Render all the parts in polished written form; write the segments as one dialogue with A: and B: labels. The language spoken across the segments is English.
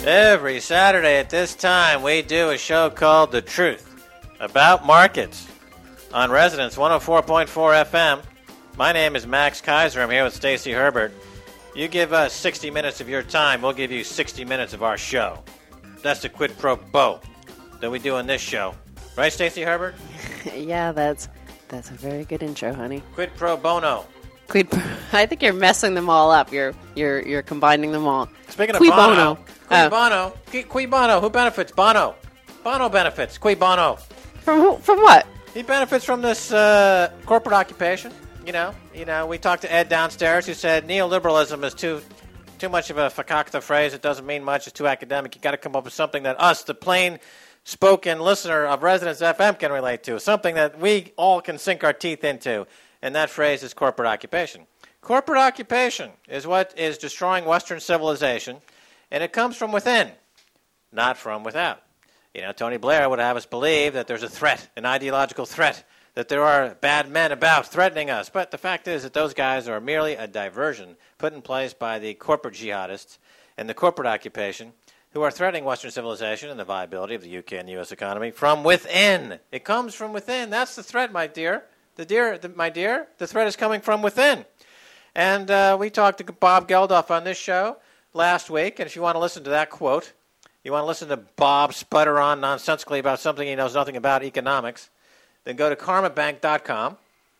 A: Every Saturday at this time, we do a show called The Truth about markets on Resonance 104.4 FM. My name is Max Kaiser. I'm here with Stacy Herbert. You give us 60 minutes of your time, we'll give you 60 minutes of our show. That's the quid pro quo that we do on this show. Right, Stacy Herbert?
B: Yeah, that's a very good intro, honey.
A: Quid pro bono.
B: I think you're messing them all up. You're combining them all.
A: Speaking of
B: Qui
A: bono.
B: bono.
A: Bono. Qui bono. Who benefits? Bono. Bono benefits. Qui bono.
B: From who? From what?
A: He benefits from this corporate occupation. You know. We talked to Ed downstairs who said neoliberalism is too much of a fakakta phrase. It doesn't mean much. It's too academic. You got to come up with something that us, the plain spoken listener of Resonance FM, can relate to. Something that we all can sink our teeth into. And that phrase is corporate occupation. Corporate occupation is what is destroying Western civilization, and it comes from within, not from without. You know, Tony Blair would have us believe that there's a threat, an ideological threat, that there are bad men about threatening us. But the fact is that those guys are merely a diversion put in place by the corporate jihadists and the corporate occupation who are threatening Western civilization and the viability of the UK and the U.S. economy from within. It comes from within. That's the threat, my dear. My dear, the threat is coming from within. And we talked to Bob Geldof on this show last week, and if you want to listen to that quote, you want to listen to Bob sputter on nonsensically about something he knows nothing about, economics, then go to karmabank.com,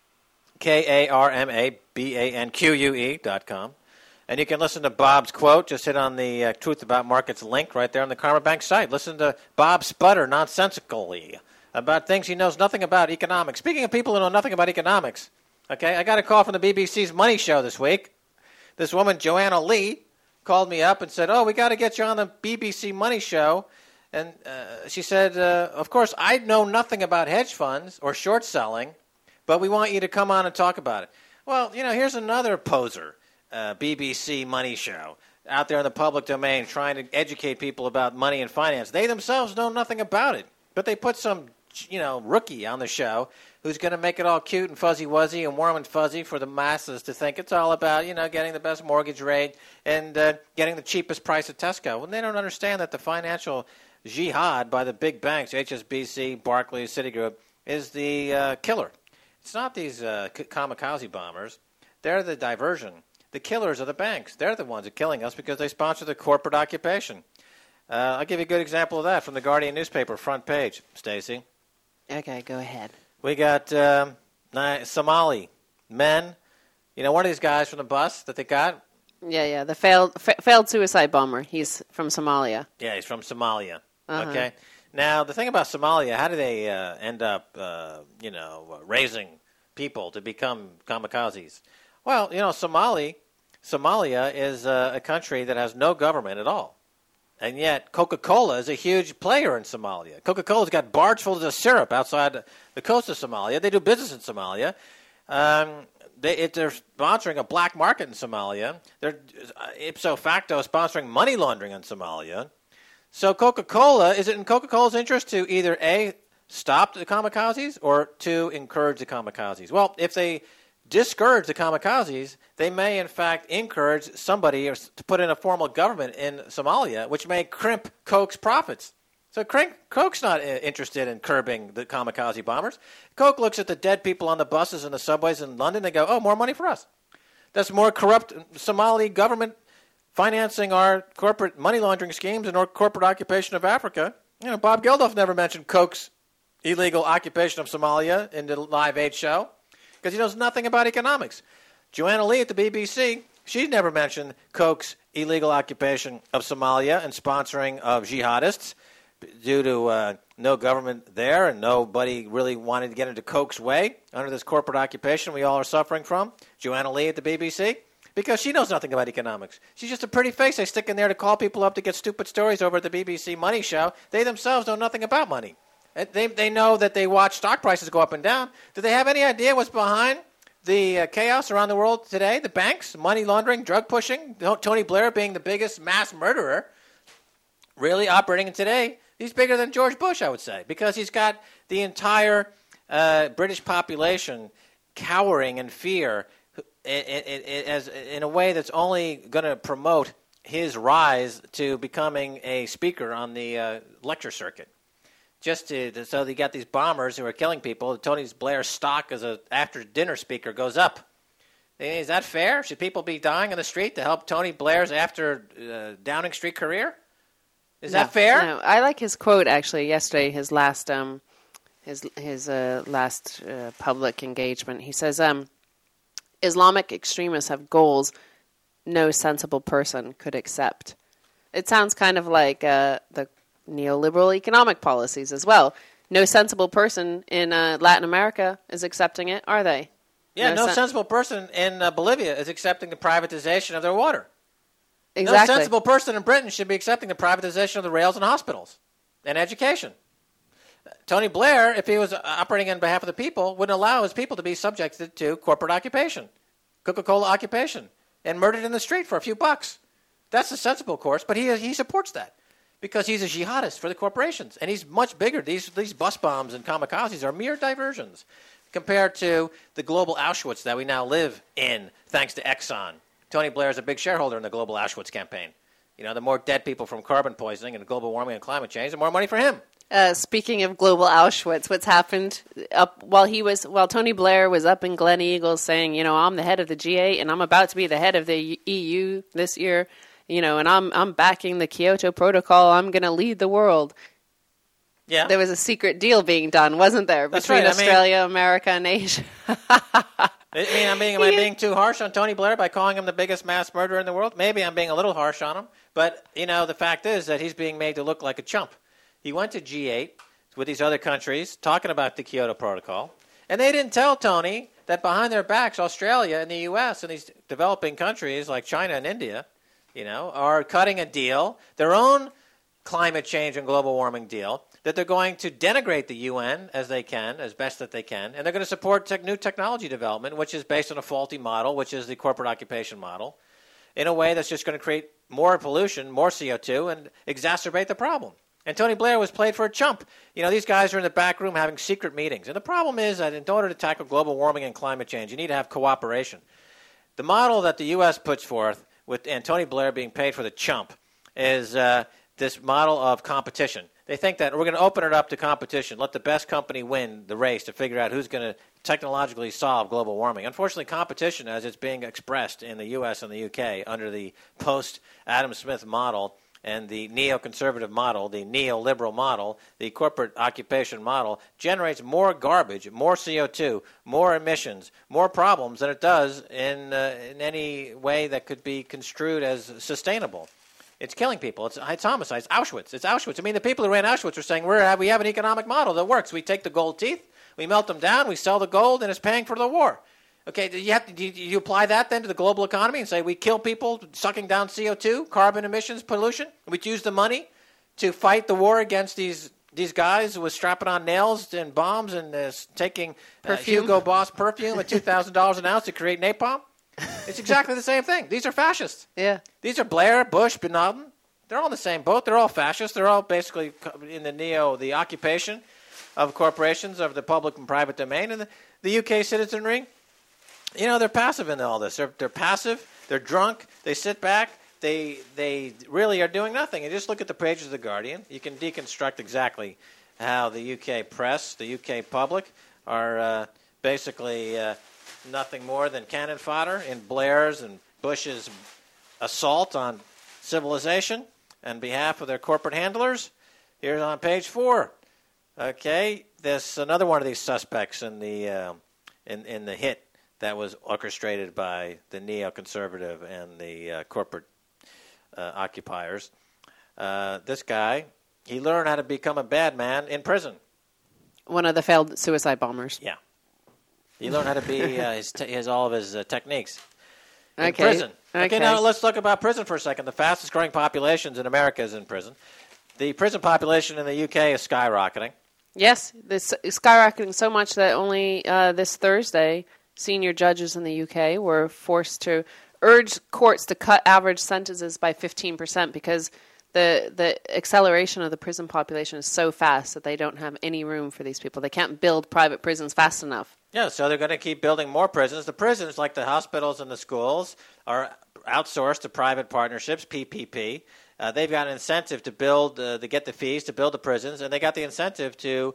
A: KarmaBanque.com, and you can listen to Bob's quote. Just hit on the Truth About Markets link right there on the Karma Bank site. Listen to Bob sputter nonsensically about things he knows nothing about, economics. Speaking of people who know nothing about economics, okay, I got a call from the BBC's Money Show this week. This woman, Joanna Lee, called me up and said, we got to get you on the BBC Money Show. And she said, of course, I know nothing about hedge funds or short selling, but we want you to come on and talk about it. Well, here's another poser, BBC Money Show, out there in the public domain trying to educate people about money and finance. They themselves know nothing about it, but they put some rookie on the show who's going to make it all cute and fuzzy-wuzzy and warm and fuzzy for the masses to think it's all about, getting the best mortgage rate and getting the cheapest price at Tesco. When they don't understand that the financial jihad by the big banks, HSBC, Barclays, Citigroup, is the killer. It's not these kamikaze bombers. They're the diversion. The killers are the banks. They're the ones that are killing us because they sponsor the corporate occupation. I'll give you a good example of that from the Guardian newspaper, front page, Stacey.
B: Okay, go ahead.
A: We got Somali men. One of these guys from the bus that they got?
B: Yeah, the failed suicide bomber. He's from Somalia.
A: Yeah, he's from Somalia.
B: Uh-huh.
A: Okay. Now, the thing about Somalia, how do they end up, raising people to become kamikazes? Well, Somalia is a country that has no government at all. And yet, Coca-Cola is a huge player in Somalia. Coca-Cola's got barge full of syrup outside the coast of Somalia. They do business in Somalia. They're sponsoring a black market in Somalia. They're ipso facto sponsoring money laundering in Somalia. So Coca-Cola, is it in Coca-Cola's interest to either A, stop the kamikazes or to encourage the kamikazes? Well, if they discourage the kamikazes, they may, in fact, encourage somebody to put in a formal government in Somalia, which may crimp Coke's profits. So Coke's not interested in curbing the kamikaze bombers. Coke looks at the dead people on the buses and the subways in London. They go, more money for us. That's more corrupt Somali government financing our corporate money laundering schemes and our corporate occupation of Africa. Bob Geldof never mentioned Coke's illegal occupation of Somalia in the Live 8 show, because he knows nothing about economics. Joanna Lee at the BBC, she's never mentioned Coke's illegal occupation of Somalia and sponsoring of jihadists due to no government there and nobody really wanted to get into Coke's way under this corporate occupation we all are suffering from. Joanna Lee at the BBC, because she knows nothing about economics. She's just a pretty face they stick in there to call people up to get stupid stories over at the BBC Money Show. They themselves know nothing about money. They know that they watch stock prices go up and down. Do they have any idea what's behind the chaos around the world today? The banks, money laundering, drug pushing, Tony Blair being the biggest mass murderer really operating today. He's bigger than George Bush, I would say, because he's got the entire British population cowering in fear in a way that's only going to promote his rise to becoming a speaker on the lecture circuit. So you got these bombers who are killing people. Tony Blair's stock as a after-dinner speaker goes up. Is that fair? Should people be dying on the street to help Tony Blair's after Downing Street career? Is that fair?
B: No, I like his quote actually yesterday. His last public engagement. He says, "Islamic extremists have goals no sensible person could accept." It sounds kind of like the neoliberal economic policies as well. No sensible person in Latin America is accepting it, are they?
A: Yeah, no sensible person in Bolivia is accepting the privatization of their water.
B: Exactly.
A: No sensible person in Britain should be accepting the privatization of the rails and hospitals and education. Tony Blair, if he was operating on behalf of the people, wouldn't allow his people to be subjected to corporate occupation, Coca-Cola occupation, and murdered in the street for a few bucks. That's the sensible course, but he supports that because he's a jihadist for the corporations, and he's much bigger. These bus bombs and kamikazes are mere diversions compared to the global Auschwitz that we now live in, thanks to Exxon. Tony Blair is a big shareholder in the global Auschwitz campaign. The more dead people from carbon poisoning and global warming and climate change, the more money for him.
B: Speaking of global Auschwitz, what's happened while Tony Blair was up in Glen Eagles saying, I'm the head of the G8 and I'm about to be the head of the EU this year, and I'm backing the Kyoto Protocol. I'm going to lead the world.
A: Yeah.
B: There was a secret deal being done, wasn't there, between Australia, America, and Asia?
A: Am I being too harsh on Tony Blair by calling him the biggest mass murderer in the world? Maybe I'm being a little harsh on him. But, the fact is that he's being made to look like a chump. He went to G8 with these other countries talking about the Kyoto Protocol. And they didn't tell Tony that behind their backs, Australia and the U.S. and these developing countries like China and India, are cutting a deal, their own climate change and global warming deal, that they're going to denigrate the UN as best that they can, and they're going to support new technology development, which is based on a faulty model, which is the corporate occupation model, in a way that's just going to create more pollution, more CO2, and exacerbate the problem. And Tony Blair was played for a chump. These guys are in the back room having secret meetings. And the problem is that in order to tackle global warming and climate change, you need to have cooperation. The model that the U.S. puts forth, and Tony Blair being paid for the chump, is this model of competition. They think that we're going to open it up to competition, let the best company win the race to figure out who's going to technologically solve global warming. Unfortunately, competition, as it's being expressed in the U.S. and the U.K. under the post-Adam Smith model and the neoconservative model, the neoliberal model, the corporate occupation model, generates more garbage, more CO2, more emissions, more problems than it does in any way that could be construed as sustainable. It's killing people. It's homicides. Auschwitz. It's Auschwitz. The people who ran Auschwitz are saying we have an economic model that works. We take the gold teeth, we melt them down, we sell the gold, and it's paying for the war. Okay, do you apply that then to the global economy and say we kill people sucking down CO2, carbon emissions, pollution? We use the money to fight the war against these guys who were strapping on nails and bombs and taking Hugo Boss perfume at $2,000 an ounce to create napalm? It's exactly the same thing. These are fascists.
B: Yeah.
A: These are Blair, Bush, Bin Laden. They're all in the same boat. They're all fascists. They're all basically in the occupation of corporations, of the public and private domain. And the UK citizenry, they're passive in all this. They're passive. They're drunk. They sit back. They really are doing nothing. And just look at the pages of The Guardian. You can deconstruct exactly how the UK press, the UK public, are basically nothing more than cannon fodder in Blair's and Bush's assault on civilization on behalf of their corporate handlers. Here's on page 4. Okay, there's another one of these suspects in the hit that was orchestrated by the neoconservative and the corporate occupiers. This guy, he learned how to become a bad man in prison. One
B: of the failed suicide bombers.
A: Yeah. He learned how to be all of his techniques in
B: Okay.
A: prison. Okay, now let's talk about prison for a second. The fastest growing populations in America is in prison. The prison population in the UK is skyrocketing.
B: Yes, this is skyrocketing so much that only this Thursday, senior judges in the UK were forced to urge courts to cut average sentences by 15% because the acceleration of the prison population is so fast that they don't have any room for these people. They can't build private prisons fast enough.
A: Yeah, so they're going to keep building more prisons. The prisons, like the hospitals and the schools, are outsourced to private partnerships, PPP. They've got an incentive to build, to get the fees to build the prisons, and they got the incentive to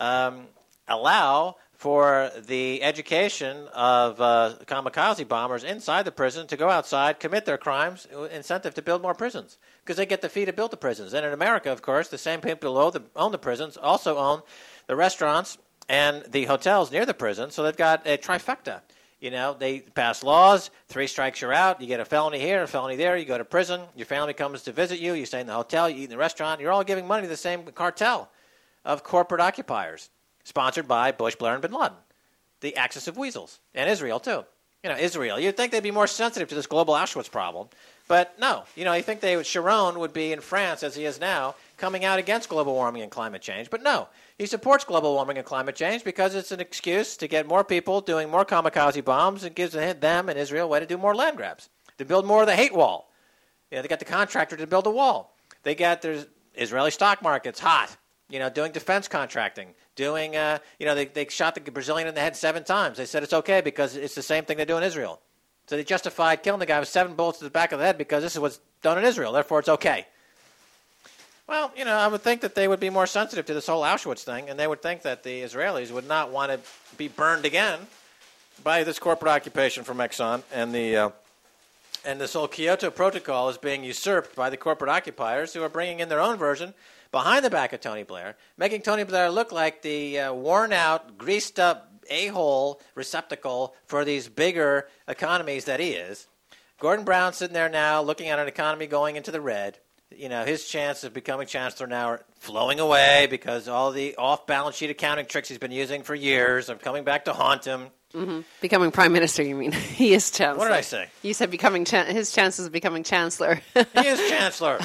A: allow for the education of kamikaze bombers inside the prison to go outside, commit their crimes, incentive to build more prisons, because they get the fee to build the prisons. And in America, of course, the same people who own the prisons also own the restaurants and the hotels near the prison, so they've got a trifecta. You know, they pass laws, 3 strikes you're out, you get a felony here, a felony there, you go to prison, your family comes to visit you, you stay in the hotel, you eat in the restaurant, you're all giving money to the same cartel of corporate occupiers, sponsored by Bush, Blair, and Bin Laden, the axis of weasels, and Israel too. You know, Israel, you'd think they'd be more sensitive to this global Auschwitz problem, but no. You know, you think Sharon would be in France, as he is now, coming out against global warming and climate change, but no. He supports global warming and climate change because it's an excuse to get more people doing more kamikaze bombs and gives them and Israel a way to do more land grabs, to build more of the hate wall. You know, they got the contractor to build a wall. They got their Israeli stock market's hot, you know, doing defense contracting, doing, you know, they shot the Brazilian in the head 7 times. They said it's okay because it's the same thing they do in Israel. So they justified killing the guy with 7 bullets to the back of the head because this is what's done in Israel. Therefore, it's okay. Well, you know, I would think that they would be more sensitive to this whole Auschwitz thing, and they would think that the Israelis would not want to be burned again by this corporate occupation from Exxon, and this whole Kyoto Protocol is being usurped by the corporate occupiers who are bringing in their own version behind the back of Tony Blair, making Tony Blair look like the worn-out, greased-up a-hole receptacle for these bigger economies that he is. Gordon Brown sitting there now looking at an economy going into the red. You know, his chance of becoming chancellor now are flowing away because all the off-balance sheet accounting tricks he's been using for years are coming back to haunt him.
B: Mm-hmm. Becoming prime minister, you mean? He is chancellor.
A: What did I say?
B: You said becoming his chances of becoming chancellor.
A: He is chancellor.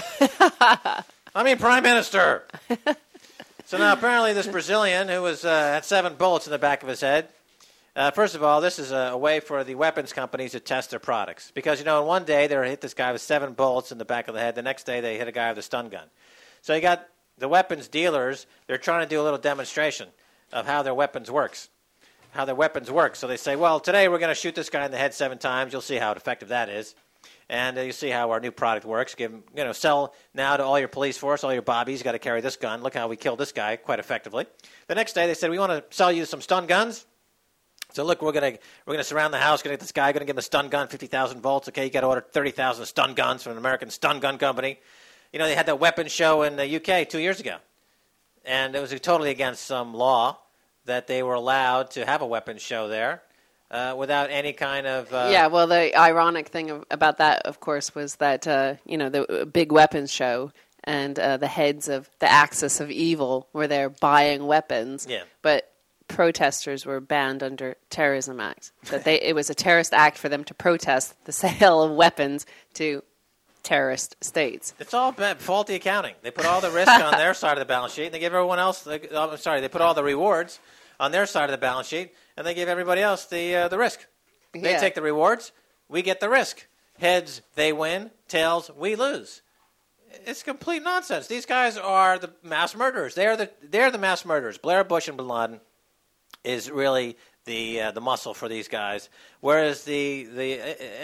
A: I mean prime minister. So now apparently this Brazilian who was had 7 bullets in the back of his head, first of all, this is a way for the weapons companies to test their products. Because, you know, in one day they hit this guy with 7 bullets in the back of the head. The next day they hit a guy with a stun gun. So you got the weapons dealers. They're trying to do a little demonstration of how their weapons works. So they say, well, today we're going to shoot this guy in the head 7 times. You'll see how effective that is. And you see how our new product works. Sell now to all your police force, all your bobbies. You got to carry this gun. Look how we killed this guy quite effectively. The next day they said, we want to sell you some stun guns. So look, we're gonna surround the house. Gonna get this guy. Gonna give him a stun gun, 50,000 volts. Okay, you got to order 30,000 stun guns from an American stun gun company. You know, they had that weapons show in the UK 2 years ago, and it was totally against some law that they were allowed to have a weapons show there without any kind of.
B: Yeah, well, the ironic thing about that, of course, was that the big weapons show. And the heads of the axis of evil were there buying weapons.
A: Yeah.
B: But protesters were banned under Terrorism Act. That it was a terrorist act for them to protest the sale of weapons to terrorist states.
A: It's all faulty accounting. They put all the risk on their side of the balance sheet, and they give everyone else. They put all the rewards on their side of the balance sheet, and they give everybody else the risk. They take the rewards, we get the risk. Heads, they win. Tails, we lose. It's complete nonsense. These guys are the mass murderers. They're the mass murderers. Blair, Bush, and Bin Laden is really the muscle for these guys, whereas the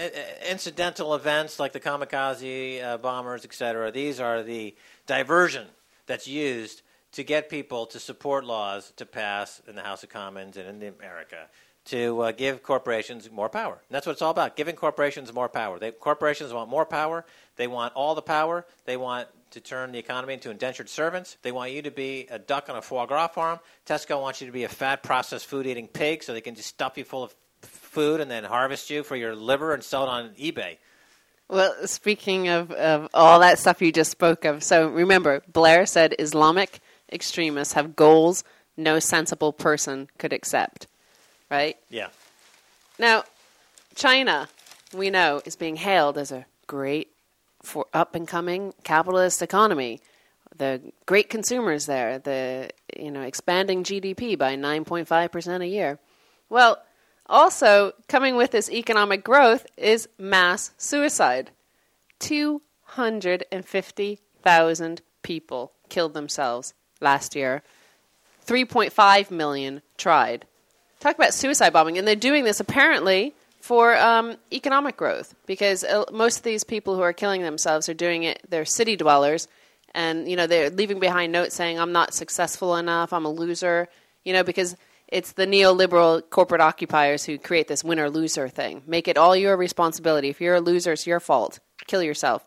A: incidental events like the kamikaze bombers, etc., these are the diversion that's used to get people to support laws to pass in the House of Commons and in America to give corporations more power. And that's what it's all about, giving corporations more power. Corporations want more power. They want all the power. They want to turn the economy into indentured servants. They want you to be a duck on a foie gras farm. Tesco wants you to be a fat, processed food-eating pig so they can just stuff you full of food and then harvest you for your liver and sell it on eBay.
B: Well, speaking of all that stuff you just spoke of, so remember, Blair said Islamic extremists have goals no sensible person could accept, right?
A: Yeah.
B: Now, China, we know, is being hailed as a great for up-and-coming capitalist economy. The great consumers there, the expanding GDP by 9.5% a year. Well, also coming with this economic growth is mass suicide. 250,000 people killed themselves last year. 3.5 million tried. Talk about suicide bombing, and they're doing this apparently for economic growth, because most of these people who are killing themselves are doing it, they're city dwellers, and, they're leaving behind notes saying, I'm not successful enough, I'm a loser, because it's the neoliberal corporate occupiers who create this winner-loser thing. Make it all your responsibility. If you're a loser, it's your fault. Kill yourself.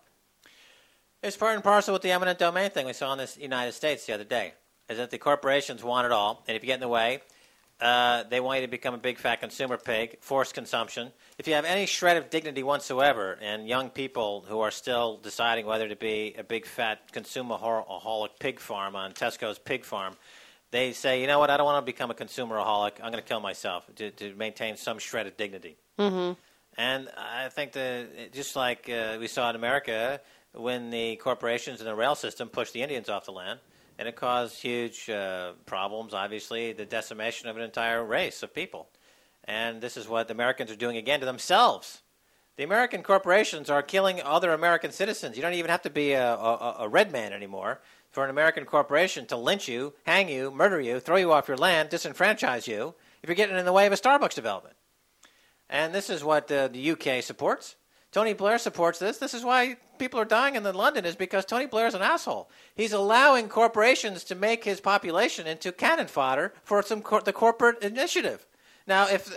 A: It's part and parcel with the eminent domain thing we saw in the United States the other day, is that the corporations want it all, and if you get in the way, they want you to become a big fat consumer pig, forced consumption. If you have any shred of dignity whatsoever, and young people who are still deciding whether to be a big fat consumer-aholic pig farm on Tesco's pig farm, they say, you know what, I don't want to become a consumer-aholic. I'm going to kill myself to maintain some shred of dignity.
B: Mm-hmm.
A: And I think that just like we saw in America when the corporations and the rail system pushed the Indians off the land, and it caused huge problems, obviously, the decimation of an entire race of people. And this is what the Americans are doing again to themselves. The American corporations are killing other American citizens. You don't even have to be a red man anymore for an American corporation to lynch you, hang you, murder you, throw you off your land, disenfranchise you if you're getting in the way of a Starbucks development. And this is what the UK supports. Tony Blair supports this. This is why people are dying in London, is because Tony Blair is an asshole. He's allowing corporations to make his population into cannon fodder for the corporate initiative. Now, if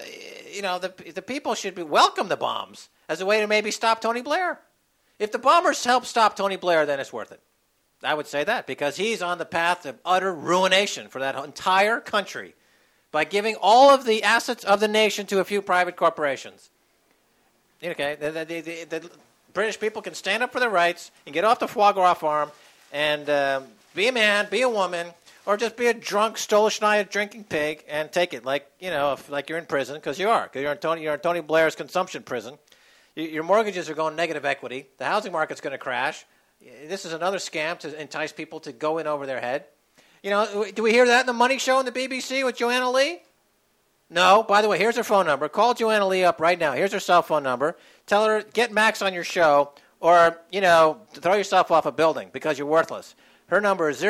A: the people should welcome the bombs as a way to maybe stop Tony Blair. If the bombers help stop Tony Blair, then it's worth it. I would say that, because he's on the path of utter ruination for that entire country by giving all of the assets of the nation to a few private corporations. Okay, the British people can stand up for their rights and get off the foie gras farm and be a man, be a woman, or just be a drunk, Stolichnaya drinking pig and take it like you're in prison, because you are. Because you're in Tony Blair's consumption prison. Your mortgages are going negative equity. The housing market's going to crash. This is another scam to entice people to go in over their head. Do we hear that in the Money Show on the BBC with Joanna Lee? No. By the way, here's her phone number. Call Joanna Lee up right now. Here's her cell phone number. Tell her, get Max on your show, or, throw yourself off a building because you're worthless. Her number is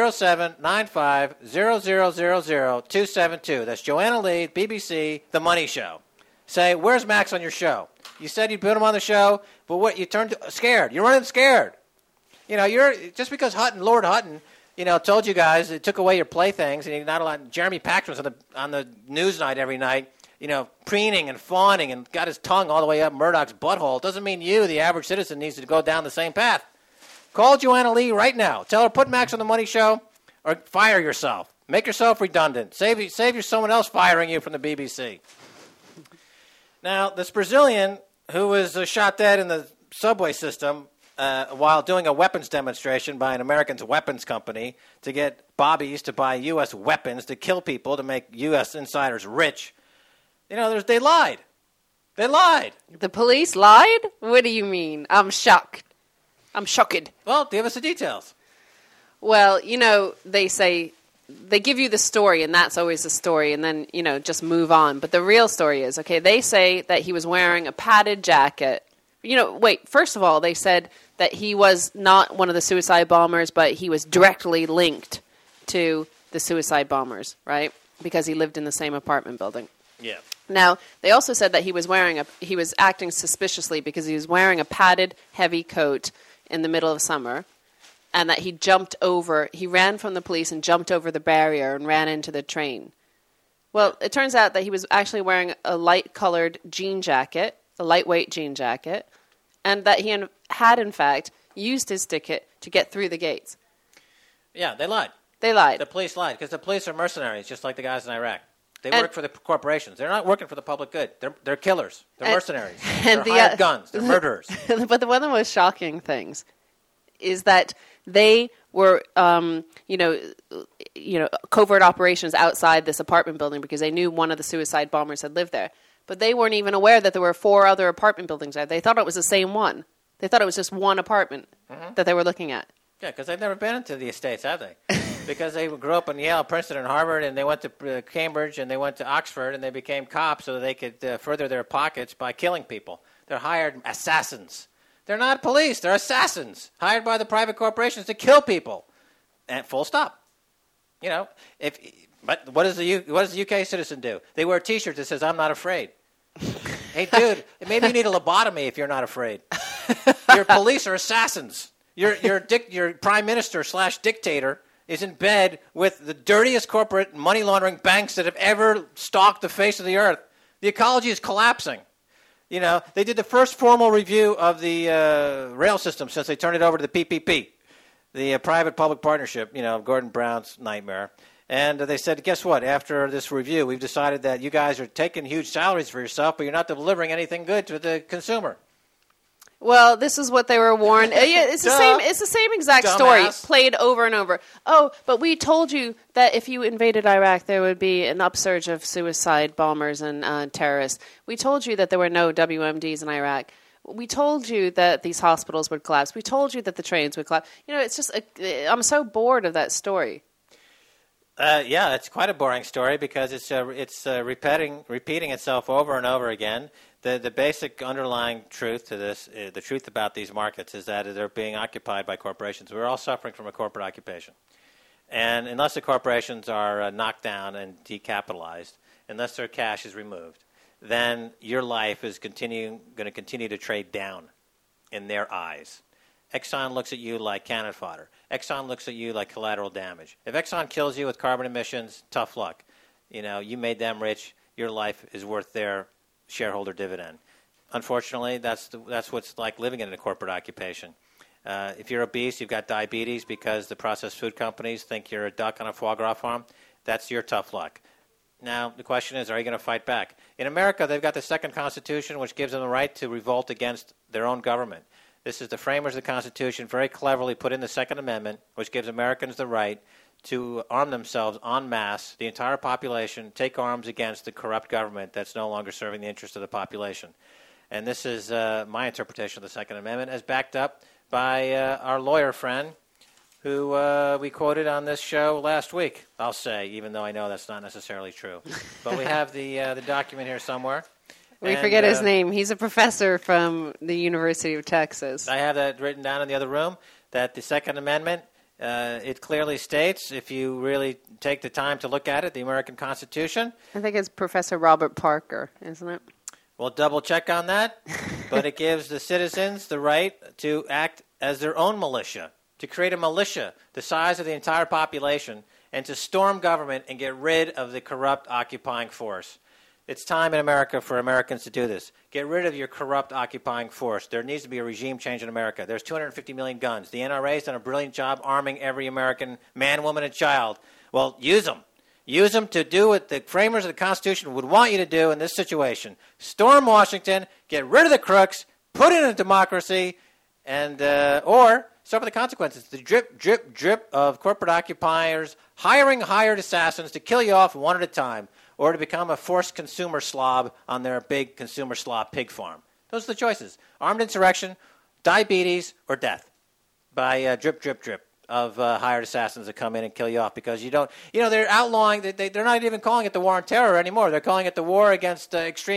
A: 0795-0000-272. That's Joanna Lee, BBC, The Money Show. Say, where's Max on your show? You said you'd put him on the show, but what? You turned scared. You're running scared. You're just because Lord Hutton, told you guys, it took away your playthings, and you're not allowed. Jeremy Paxman's on the news night every night, preening and fawning and got his tongue all the way up Murdoch's butthole. It doesn't mean you, the average citizen, needs to go down the same path. Call Joanna Lee right now. Tell her, put Max on the Money Show, or fire yourself. Make yourself redundant. Save someone else firing you from the BBC. Now, this Brazilian who was shot dead in the subway system while doing a weapons demonstration by an American weapons company to get bobbies to buy U.S. weapons to kill people to make U.S. insiders rich. They lied. They lied.
B: The police lied? What do you mean? I'm shocked. I'm shocked.
A: Well, give us the details.
B: Well, they say, they give you the story, and that's always the story, and then, just move on. But the real story is, they say that he was wearing a padded jacket. First of all, they said that he was not one of the suicide bombers, but he was directly linked to the suicide bombers, right? Because he lived in the same apartment building.
A: Yeah.
B: Now, they also said that he was acting suspiciously because he was wearing a padded, heavy coat in the middle of summer, and that he ran from the police and jumped over the barrier and ran into the train. Well, it turns out that he was actually wearing a light-colored jean jacket, a lightweight jean jacket, and that he had, in fact, used his ticket to get through the gates.
A: Yeah, they lied.
B: They lied.
A: The police lied, because the police are mercenaries, just like the guys in Iraq. They work for the corporations. They're not working for the public good. They're killers. They're mercenaries. They're hired guns. They're murderers.
B: But one of the most shocking things is that they were, covert operations outside this apartment building because they knew one of the suicide bombers had lived there. But they weren't even aware that there were 4 other apartment buildings there. They thought it was the same one. They thought it was just one apartment that they were looking at.
A: Yeah, because they've never been into the estates, have they? Because they grew up in Yale, Princeton, and Harvard, and they went to Cambridge, and they went to Oxford, and they became cops so that they could further their pockets by killing people. They're hired assassins. They're not police. They're assassins hired by the private corporations to kill people. And full stop. But what does the UK citizen do? They wear T-shirts that says, I'm not afraid. Hey, dude, maybe you need a lobotomy if you're not afraid. Your police are assassins. Your prime minister / dictator is in bed with the dirtiest corporate money laundering banks that have ever stalked the face of the earth. The ecology is collapsing. They did the first formal review of the rail system since they turned it over to the PPP, the private-public partnership, Gordon Brown's nightmare. And they said, guess what? After this review, we've decided that you guys are taking huge salaries for yourself, but you're not delivering anything good to the consumer.
B: Well, this is what they were warned. It's the same. It's the same exact story played over and over. Oh, but we told you that if you invaded Iraq, there would be an upsurge of suicide bombers and terrorists. We told you that there were no WMDs in Iraq. We told you that these hospitals would collapse. We told you that the trains would collapse. It's just I'm so bored of that story.
A: Yeah, it's quite a boring story because it's repeating itself over and over again. The basic underlying truth to this, the truth about these markets, is that they're being occupied by corporations. We're all suffering from a corporate occupation. And unless the corporations are knocked down and decapitalized, unless their cash is removed, then your life is going to continue to trade down in their eyes. Exxon looks at you like cannon fodder. Exxon looks at you like collateral damage. If Exxon kills you with carbon emissions, tough luck. You made them rich. Your life is worth their shareholder dividend. Unfortunately, that's what's like living in a corporate occupation. If you're obese, you've got diabetes because the processed food companies think you're a duck on a foie gras farm. That's your tough luck. Now, the question is, are you going to fight back? In America, they've got the second Constitution, which gives them the right to revolt against their own government. This is the framers of the Constitution very cleverly put in the Second Amendment, which gives Americans the right to arm themselves en masse, the entire population, take arms against the corrupt government that's no longer serving the interest of the population. And this is my interpretation of the Second Amendment, as backed up by our lawyer friend, who we quoted on this show last week, I'll say, even though I know that's not necessarily true. But we have the document here somewhere.
B: We forget his name. He's a professor from the University of Texas.
A: I have that written down in the other room, that the Second Amendment, it clearly states, if you really take the time to look at it, the American Constitution.
B: I think it's Professor Robert Parker, isn't it?
A: We'll double check on that. But it gives the citizens the right to act as their own militia, to create a militia the size of the entire population, and to storm government and get rid of the corrupt occupying force. It's time in America for Americans to do this. Get rid of your corrupt occupying force. There needs to be a regime change in America. There's 250 million guns. The NRA's done a brilliant job arming every American man, woman, and child. Well, use them. Use them to do what the framers of the Constitution would want you to do in this situation. Storm Washington, get rid of the crooks, put in a democracy, and or suffer the consequences. The drip, drip, drip of corporate occupiers hiring hired assassins to kill you off one at a time, or to become a forced consumer slob on their big consumer slob pig farm. Those are the choices. Armed insurrection, diabetes, or death by drip, drip, drip of hired assassins that come in and kill you off because you don't... they're outlawing... They're not even calling it the war on terror anymore. They're calling it the war against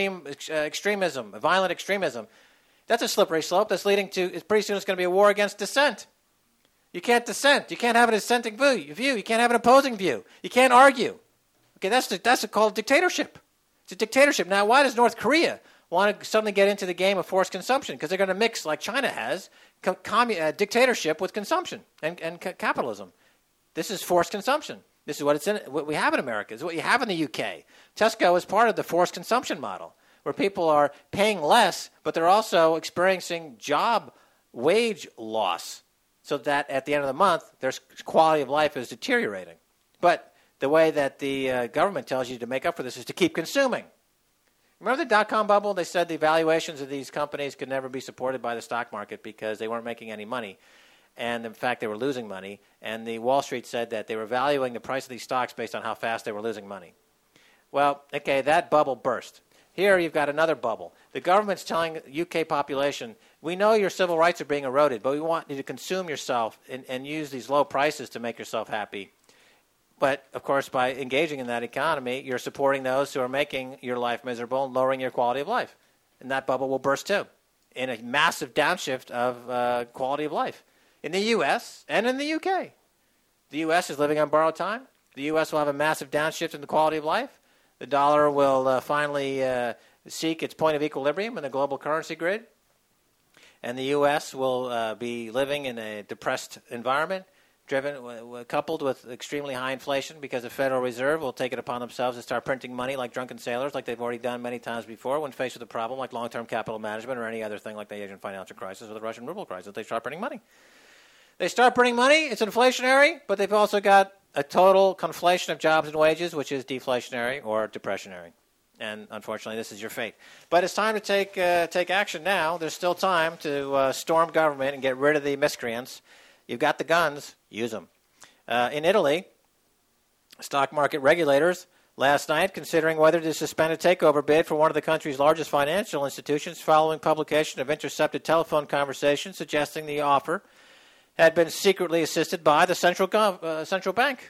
A: extremism, violent extremism. That's a slippery slope that's leading to... Pretty soon it's going to be a war against dissent. You can't dissent. You can't have a dissenting view. You can't have an opposing view. You can't argue. Okay, that's called dictatorship. It's a dictatorship. Now, why does North Korea want to suddenly get into the game of forced consumption? Because they're going to mix, like China has, dictatorship with consumption and capitalism. This is forced consumption. This is what we have in America. This is what you have in the UK. Tesco is part of the forced consumption model, where people are paying less, but they're also experiencing job wage loss, so that at the end of the month, their quality of life is deteriorating. But the way that the government tells you to make up for this is to keep consuming. Remember the dot-com bubble? They said the valuations of these companies could never be supported by the stock market because they weren't making any money. And, in fact, they were losing money. And the Wall Street said that they were valuing the price of these stocks based on how fast they were losing money. Well, okay, that bubble burst. Here you've got another bubble. The government's telling the UK population, we know your civil rights are being eroded, but we want you to consume yourself and use these low prices to make yourself happy. But, of course, by engaging in that economy, you're supporting those who are making your life miserable and lowering your quality of life. And that bubble will burst, too, in a massive downshift of quality of life in the U.S. and in the U.K. The U.S. is living on borrowed time. The U.S. will have a massive downshift in the quality of life. The dollar will finally seek its point of equilibrium in the global currency grid. And the U.S. will be living in a depressed environment, coupled with extremely high inflation, because the Federal Reserve will take it upon themselves to start printing money like drunken sailors, like they've already done many times before when faced with a problem like long-term capital management or any other thing like the Asian financial crisis or the Russian ruble crisis. They start printing money. They start printing money. It's inflationary, but they've also got a total conflation of jobs and wages, which is deflationary or depressionary. And unfortunately, this is your fate. But it's time to take action now. There's still time to storm government and get rid of the miscreants. You've got the guns. Use them. In Italy, stock market regulators last night considering whether to suspend a takeover bid for one of the country's largest financial institutions following publication of intercepted telephone conversations suggesting the offer had been secretly assisted by the central bank.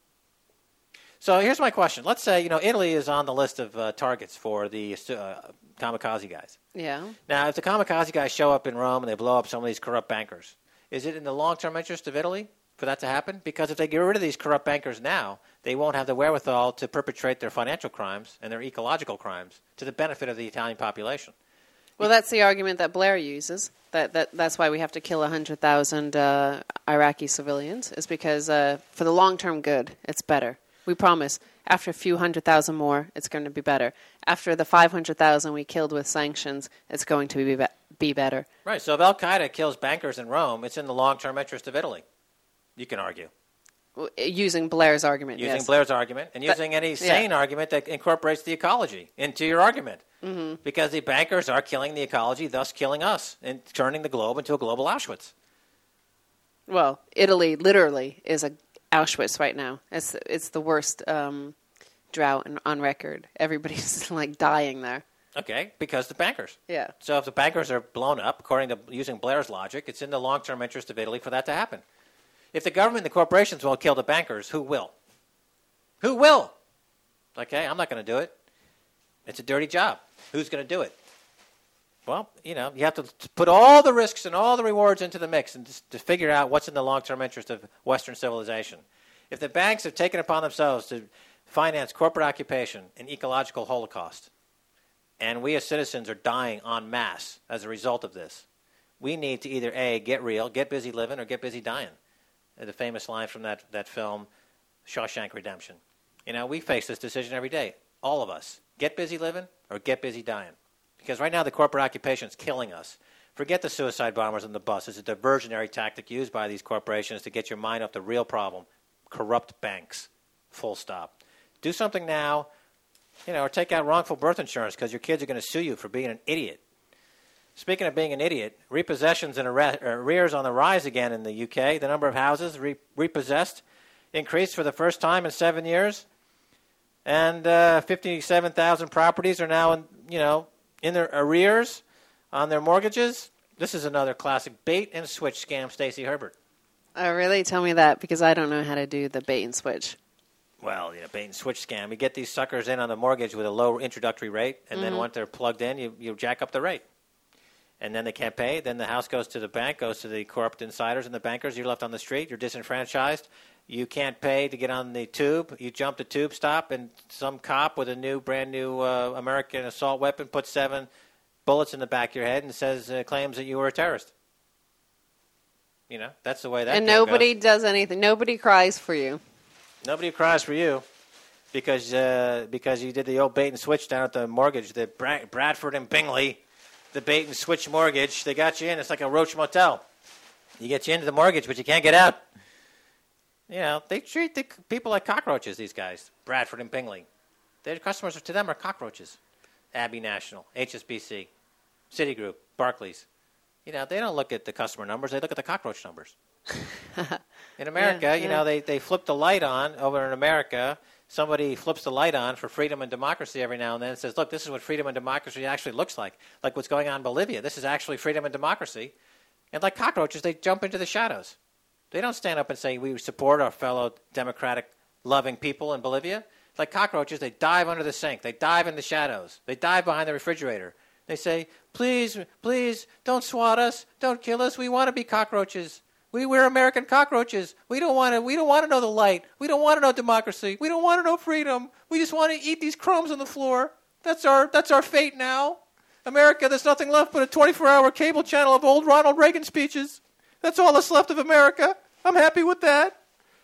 A: So here's my question. Let's say, Italy is on the list of targets for the kamikaze guys.
B: Yeah.
A: Now, if the kamikaze guys show up in Rome and they blow up some of these corrupt bankers, is it in the long-term interest of Italy for that to happen? Because if they get rid of these corrupt bankers now, they won't have the wherewithal to perpetrate their financial crimes and their ecological crimes to the benefit of the Italian population.
B: Well, that's the argument that Blair uses. That's why we have to kill 100,000 Iraqi civilians, is because for the long-term good, it's better. We promise. After a few 100,000 more, it's going to be better. After the 500,000 we killed with sanctions, it's going to be better.
A: Right. So if Al-Qaeda kills bankers in Rome, it's in the long-term interest of Italy. You can argue.
B: Using Blair's argument,
A: Using
B: yes.
A: Blair's argument, and using any sane argument that incorporates the ecology into your argument. Mm-hmm. Because the bankers are killing the ecology, thus killing us, and turning the globe into a global Auschwitz.
B: Well, Italy literally is a Auschwitz right now. It's the worst drought on record. Everybody's like dying there.
A: Okay, because the bankers.
B: Yeah.
A: So if the bankers are blown up, according to using Blair's logic, it's in the long-term interest of Italy for that to happen. If the government and the corporations won't kill the bankers, who will? Who will? Okay, I'm not going to do it. It's a dirty job. Who's going to do it? Well, you have to put all the risks and all the rewards into the mix and to figure out what's in the long-term interest of Western civilization. If the banks have taken upon themselves to finance corporate occupation and ecological holocaust, and we as citizens are dying en masse as a result of this, we need to either A, get real, get busy living, or get busy dying. The famous line from that film, Shawshank Redemption. We face this decision every day, all of us. Get busy living or get busy dying. Because right now the corporate occupation is killing us. Forget the suicide bombers on the bus. It's a diversionary tactic used by these corporations to get your mind off the real problem. Corrupt banks. Full stop. Do something now, or take out wrongful birth insurance because your kids are going to sue you for being an idiot. Speaking of being an idiot, repossessions and arrears on the rise again in the UK. The number of houses repossessed increased for the first time in 7 years. And 57,000 properties are now in their arrears on their mortgages. This is another classic bait and switch scam, Stacey Herbert.
B: Oh, really? Tell me that, because I don't know how to do the bait and switch.
A: Well, bait and switch scam. You get these suckers in on the mortgage with a low introductory rate, and then once they're plugged in, you jack up the rate. And then they can't pay. Then the house goes to the bank, goes to the corrupt insiders and the bankers. You're left on the street. You're disenfranchised. You can't pay to get on the tube. You jump the tube stop, and some cop with a brand new American assault weapon puts 7 bullets in the back of your head and claims that you were a terrorist. That's the way that.
B: And nobody does anything. Nobody cries for you.
A: Nobody cries for you because you did the old bait and switch down at the mortgage, the Bradford and Bingley, the bait and switch mortgage. They got you in. It's like a Roach Motel. You get you into the mortgage, but you can't get out. They treat the people like cockroaches, these guys, Bradford and Bingley. Their customers to them are cockroaches. Abbey National, HSBC, Citigroup, Barclays. They don't look at the customer numbers. They look at the cockroach numbers. In America, they flip the light on over in America. Somebody flips the light on for freedom and democracy every now and then and says, look, this is what freedom and democracy actually looks like. Like what's going on in Bolivia. This is actually freedom and democracy. And like cockroaches, they jump into the shadows. They don't stand up and say, we support our fellow democratic, loving people in Bolivia. Like cockroaches, they dive under the sink. They dive in the shadows. They dive behind the refrigerator. They say, please, please, don't swat us. Don't kill us. We want to be cockroaches. We're American cockroaches. We don't want to know the light. We don't want to know democracy. We don't want to know freedom. We just want to eat these crumbs on the floor. That's our fate now. America, there's nothing left but a 24-hour cable channel of old Ronald Reagan speeches. That's all that's left of America. I'm happy with that.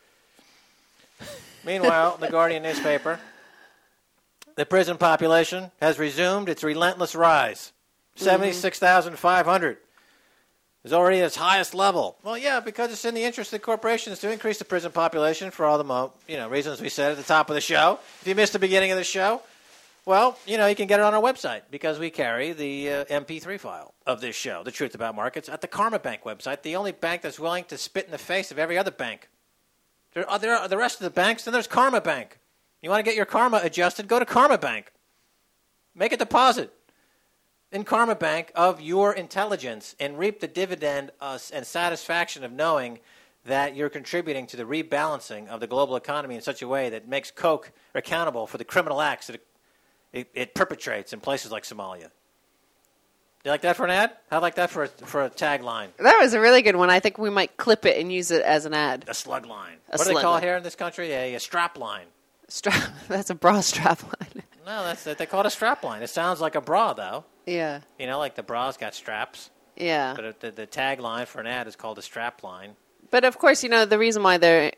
A: Meanwhile, the Guardian newspaper, the prison population has resumed its relentless rise. 76,500 is already at its highest level. Well, yeah, because it's in the interest of the corporations to increase the prison population for all the reasons we said at the top of the show. If you missed the beginning of the show, well, you can get it on our website because we carry the MP3 file of this show, The Truth About Markets, at the Karma Bank website, the only bank that's willing to spit in the face of every other bank. There are the rest of the banks, then there's Karma Bank. You want to get your karma adjusted, go to Karma Bank. Make a deposit in Karma Bank of your intelligence and reap the dividend and satisfaction of knowing that you're contributing to the rebalancing of the global economy in such a way that makes Coke accountable for the criminal acts that it perpetrates in places like Somalia. You like that for an ad? I'd like that for a tagline.
B: That was a really good one. I think we might clip it and use it as an ad.
A: A slug line. What do they call it here in this country? A strap line.
B: That's a bra strap line.
A: No, they call it a strap line. It sounds like a bra, though.
B: Yeah.
A: Like the bra's got straps.
B: Yeah.
A: But the tagline for an ad is called a strap line.
B: But, of course, the reason why they're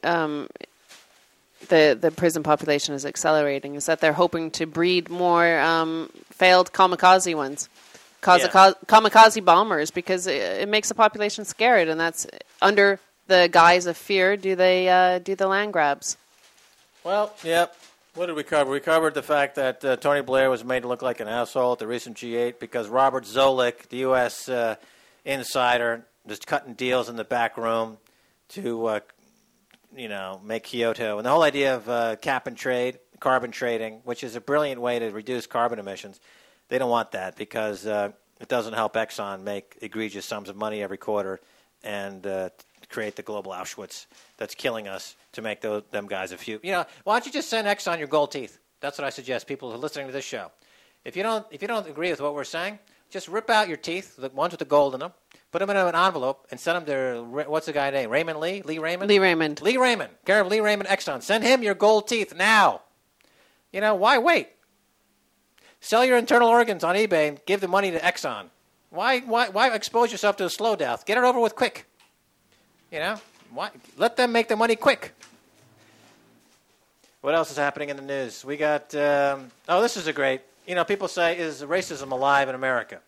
B: the prison population is accelerating is that they're hoping to breed more failed kamikaze ones. Kamikaze bombers, because it makes the population scared, and that's under the guise of fear. Do they do the land grabs?
A: Well, yep. What did we cover? We covered the fact that Tony Blair was made to look like an asshole at the recent G8 because Robert Zoellick, the U.S. Insider, was cutting deals in the back room to make Kyoto, and the whole idea of cap and trade, carbon trading, which is a brilliant way to reduce carbon emissions. They don't want that because it doesn't help Exxon make egregious sums of money every quarter and create the global Auschwitz that's killing us to make them guys a few. Why don't you just send Exxon your gold teeth? That's what I suggest people who are listening to this show. If you don't agree with what we're saying, just rip out your teeth, the ones with the gold in them, put them in an envelope, and send them to, what's the guy name? Raymond Lee? Lee Raymond?
B: Lee Raymond.
A: Lee Raymond. Care of Lee Raymond Exxon. Send him your gold teeth now. Why wait? Sell your internal organs on eBay and give the money to Exxon. Why expose yourself to a slow death? Get it over with quick. Why? Let them make the money quick. What else is happening in the news? We got, this is a great, people say, is racism alive in America?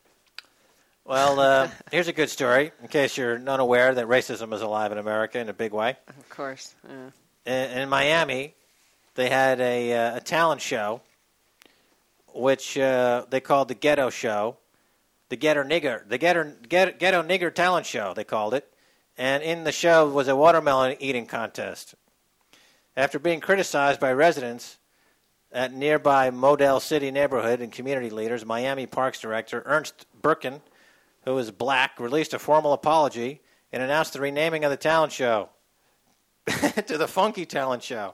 A: Well, here's a good story, in case you're unaware that racism is alive in America in a big way.
B: Of course. Yeah.
A: In Miami, they had a talent show, which they called the Ghetto Show, the Ghetto Nigger Talent Show, they called it. And in the show was a watermelon eating contest. After being criticized by residents at nearby Model City neighborhood and community leaders, Miami Parks Director Ernst Birkin, who is black, released a formal apology and announced the renaming of the talent show to the Funky Talent Show.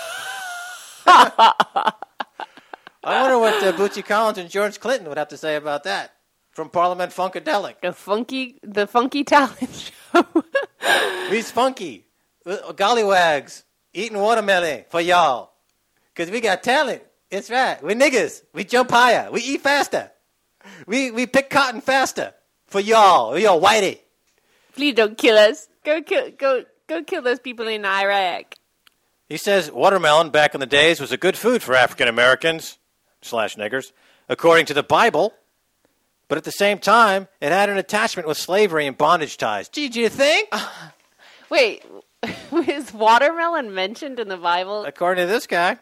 A: I wonder what Bootsy Collins and George Clinton would have to say about that from Parliament Funkadelic.
B: The funky talent show.
A: We's funky. Gollywags. Eating watermelon for y'all. Because we got talent. It's right. We niggas. We jump higher. We eat faster. We pick cotton faster. For y'all. Y'all whitey.
B: Please don't kill us. Go kill those people in Iraq.
A: He says watermelon back in the days was a good food for African Americans / niggers, according to the Bible. But at the same time, it had an attachment with slavery and bondage ties. Gee, do you think?
B: Wait, is watermelon mentioned in the Bible?
A: According to this guy.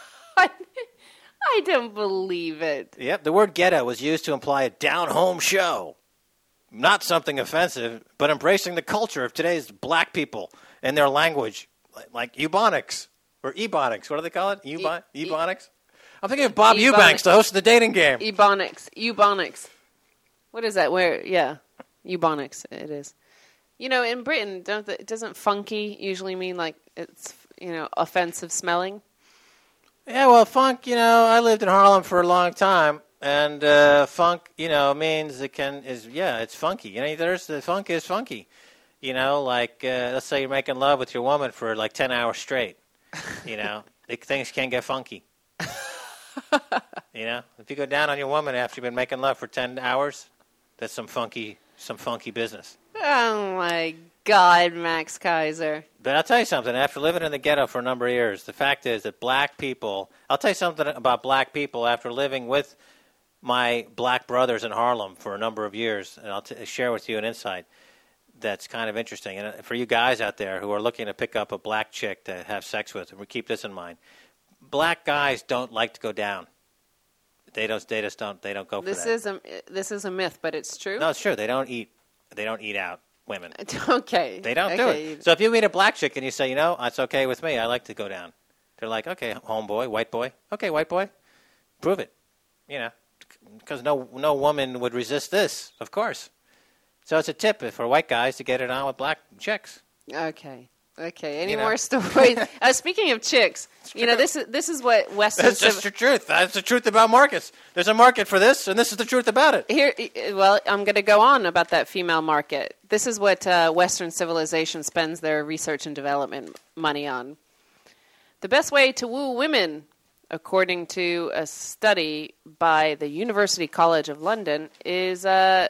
B: I don't believe it.
A: Yep, the word ghetto was used to imply a down-home show. Not something offensive, but embracing the culture of today's black people and their language, like Ebonics or Ebonics. What do they call it? Ebonics? I'm thinking of Bob Eubanks, the host of The Dating Game.
B: Ebonics. What is that? Ebonics. It is. In Britain, doesn't funky usually mean like it's offensive smelling?
A: Yeah, well, funk. I lived in Harlem for a long time, and funk, means it's funky. The funk is funky. Like let's say you're making love with your woman for like 10 hours straight. Things can get funky. You know, if you go down on your woman after you've been making love for 10 hours, that's some funky business.
B: Oh, my God, Max Kaiser.
A: But I'll tell you something. After living in the ghetto for a number of years, the fact is that black people, I'll tell you something about black people after living with my black brothers in Harlem for a number of years, and I'll share with you an insight that's kind of interesting. And for you guys out there who are looking to pick up a black chick to have sex with, and we keep this in mind, black guys don't like to go down. They just don't go for that.
B: This is a myth, but it's true.
A: No, it's true. They don't eat out women.
B: Okay.
A: They don't do it. So if you meet a black chick and you say, it's okay with me, I like to go down. They're like, okay, homeboy, white boy. Okay, white boy, prove it. Because no woman would resist this, of course. So it's a tip for white guys to get it on with black chicks.
B: Okay. Any more stories? Speaking of chicks, this is what Western.
A: That's just the truth. That's the truth about markets. There's a market for this, and this is the truth about it.
B: Well, I'm going to go on about that female market. This is what Western civilization spends their research and development money on. The best way to woo women, according to a study by the University College of London, is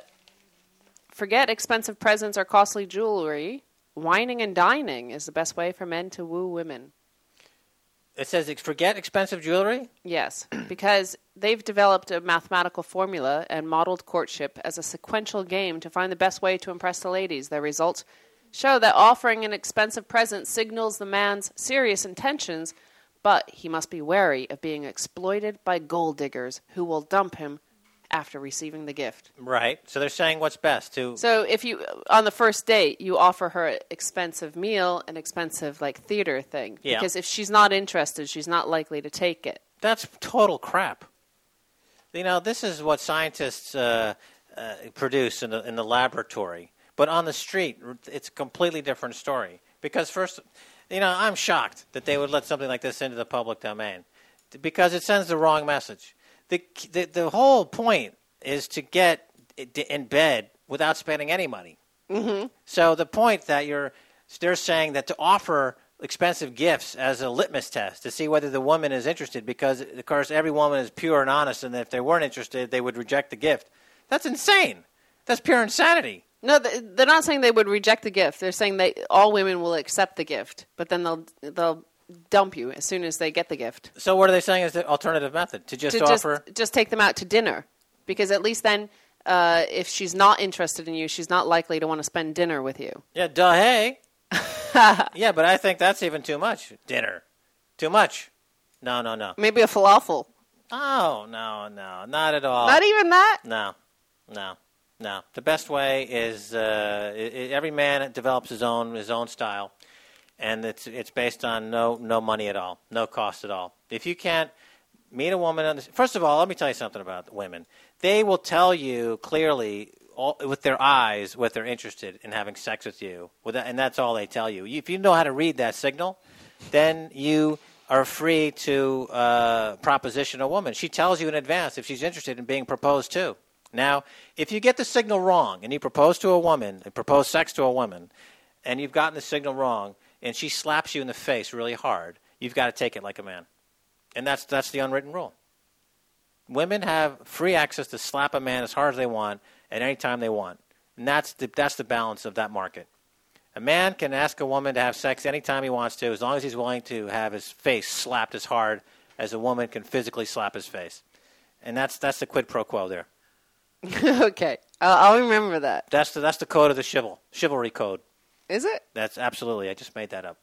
B: forget expensive presents or costly jewelry. Whining and dining is the best way for men to woo women.
A: It says forget expensive jewelry?
B: Yes, because they've developed a mathematical formula and modeled courtship as a sequential game to find the best way to impress the ladies. Their results show that offering an expensive present signals the man's serious intentions, but he must be wary of being exploited by gold diggers who will dump him after receiving the gift.
A: Right. So they're saying what's best to...
B: So if you, on the first date, you offer her an expensive meal, an expensive, theater thing.
A: Yeah.
B: Because if she's not interested, she's not likely to take it.
A: That's total crap. This is what scientists produce in the laboratory. But on the street, it's a completely different story. Because first, I'm shocked that they would let something like this into the public domain. Because it sends the wrong message. The whole point is to get in bed without spending any money.
B: Mm-hmm.
A: So the point that they're saying that to offer expensive gifts as a litmus test to see whether the woman is interested, because of course every woman is pure and honest, and if they weren't interested, they would reject the gift. That's insane. That's pure insanity.
B: No, they're not saying they would reject the gift. They're saying that all women will accept the gift, but then they'll dump you as soon as they get the gift.
A: So what are they saying is the alternative method? To
B: just take them out to dinner. Because at least then, if she's not interested in you, she's not likely to want to spend dinner with you.
A: Yeah, hey. Yeah, but I think that's even too much. Dinner. Too much. No.
B: Maybe a falafel.
A: Oh, no, not at all.
B: Not even that?
A: No. The best way is every man develops his own style. And it's based on no money at all, no cost at all. If you can't meet a woman first of all, let me tell you something about women. They will tell you clearly with their eyes what they're interested in having sex with you, and that's all they tell you. If you know how to read that signal, then you are free to proposition a woman. She tells you in advance if she's interested in being proposed to. Now, if you get the signal wrong and you propose to a woman, and propose sex to a woman, and you've gotten the signal wrong, and she slaps you in the face really hard, you've got to take it like a man. And that's the unwritten rule. Women have free access to slap a man as hard as they want at any time they want. And that's the balance of that market. A man can ask a woman to have sex anytime he wants to, as long as he's willing to have his face slapped as hard as a woman can physically slap his face. And that's the quid pro quo there.
B: Okay. I'll remember that.
A: That's the code of the chivalry code.
B: Is it?
A: That's absolutely. I just made that up.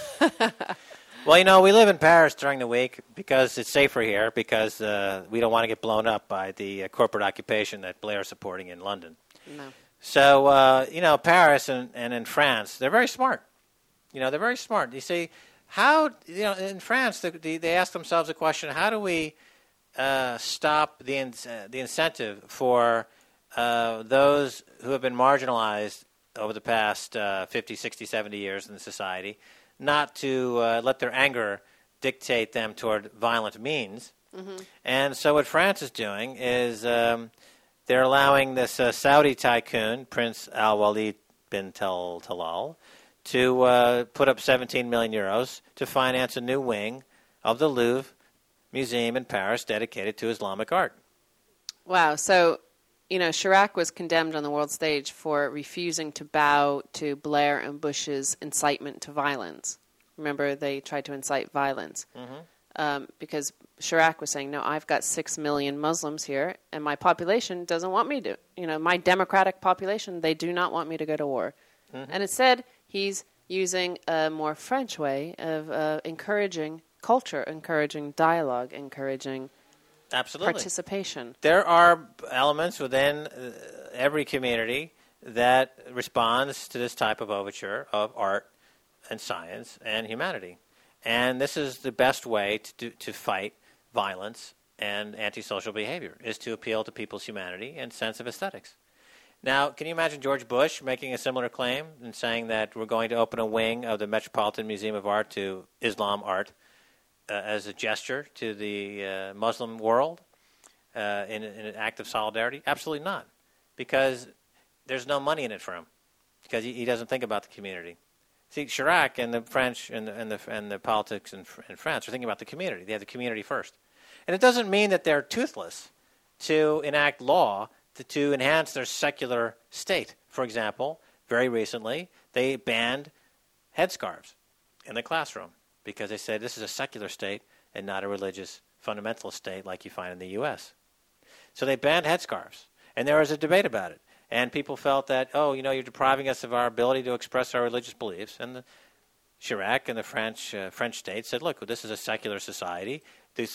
A: Well, we live in Paris during the week because it's safer here because we don't want to get blown up by the corporate occupation that Blair is supporting in London.
B: No.
A: So, Paris and in France, they're very smart. They're very smart. You see, how, in France, they ask themselves a question, how do we stop the incentive for those who have been marginalized over the past 50, 60, 70 years in society, not to let their anger dictate them toward violent means. Mm-hmm. And so what France is doing is they're allowing this Saudi tycoon, Prince Al-Walid bin Talal, to put up 17 million euros to finance a new wing of the Louvre museum in Paris dedicated to Islamic art.
B: Wow. So, Chirac was condemned on the world stage for refusing to bow to Blair and Bush's incitement to violence. Remember, they tried to incite violence. Because Chirac was saying, no, I've got 6 million Muslims here, and my population doesn't want me to, my democratic population, they do not want me to go to war. And instead, he's using a more French way of encouraging culture, encouraging dialogue, encouraging participation.
A: There are elements within every community that responds to this type of overture of art and science and humanity. And this is the best way to fight violence and antisocial behavior, is to appeal to people's humanity and sense of aesthetics. Now, can you imagine George Bush making a similar claim and saying that we're going to open a wing of the Metropolitan Museum of Art to Islam art as a gesture to the Muslim world in an act of solidarity? Absolutely not, because there's no money in it for him, because he doesn't think about the community. See, Chirac and the French and the politics in France are thinking about the community. They have the community first. And it doesn't mean that they're toothless to enact law to enhance their secular state. For example, very recently, they banned headscarves in the classroom because they said this is a secular state and not a religious fundamentalist state like you find in the U.S. So they banned headscarves, and there was a debate about it. And people felt that, you're depriving us of our ability to express our religious beliefs. And Chirac and the French state said, look, this is a secular society.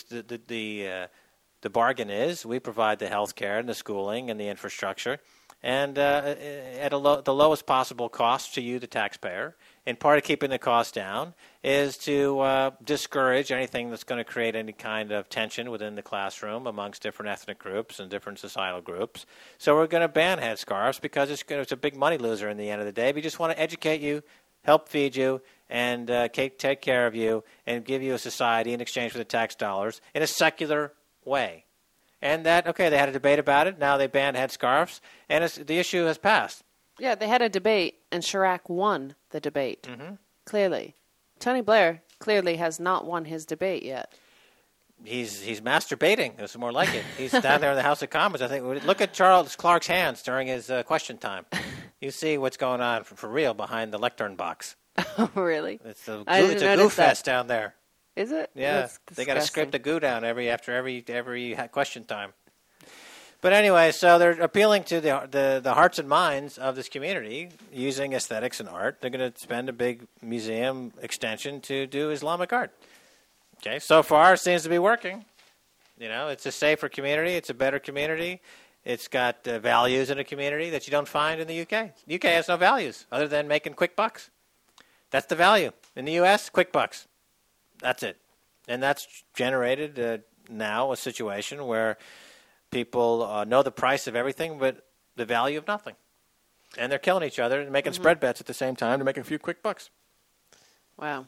A: The bargain is we provide the health care and the schooling and the infrastructure, and at the lowest possible cost to you, the taxpayer. And part of keeping the cost down is to discourage anything that's going to create any kind of tension within the classroom amongst different ethnic groups and different societal groups. So we're going to ban headscarves because it's a big money loser in the end of the day. We just want to educate you, help feed you, and take care of you, and give you a society in exchange for the tax dollars in a secular way. And they had a debate about it. Now they banned headscarves, and the issue has passed.
B: Yeah, they had a debate, and Chirac won the debate, clearly. Tony Blair clearly has not won his debate yet.
A: He's masturbating. It's more like it. He's down there in the House of Commons. I think. Look at Charles Clark's hands during his question time. You see what's going on for real behind the lectern box.
B: Oh, really?
A: It's a goo fest down there.
B: Is it?
A: Yeah, they got to scrape the goo down after every question time. But anyway, so they're appealing to the hearts and minds of this community using aesthetics and art. They're going to spend a big museum extension to do Islamic art. Okay, so far it seems to be working. It's a safer community. It's a better community. It's got values in a community that you don't find in the UK. The UK has no values other than making quick bucks. That's the value. In the US, quick bucks. That's it. And that's generated now a situation where people know the price of everything but the value of nothing. And they're killing each other and making spread bets at the same time to make a few quick bucks.
B: Wow.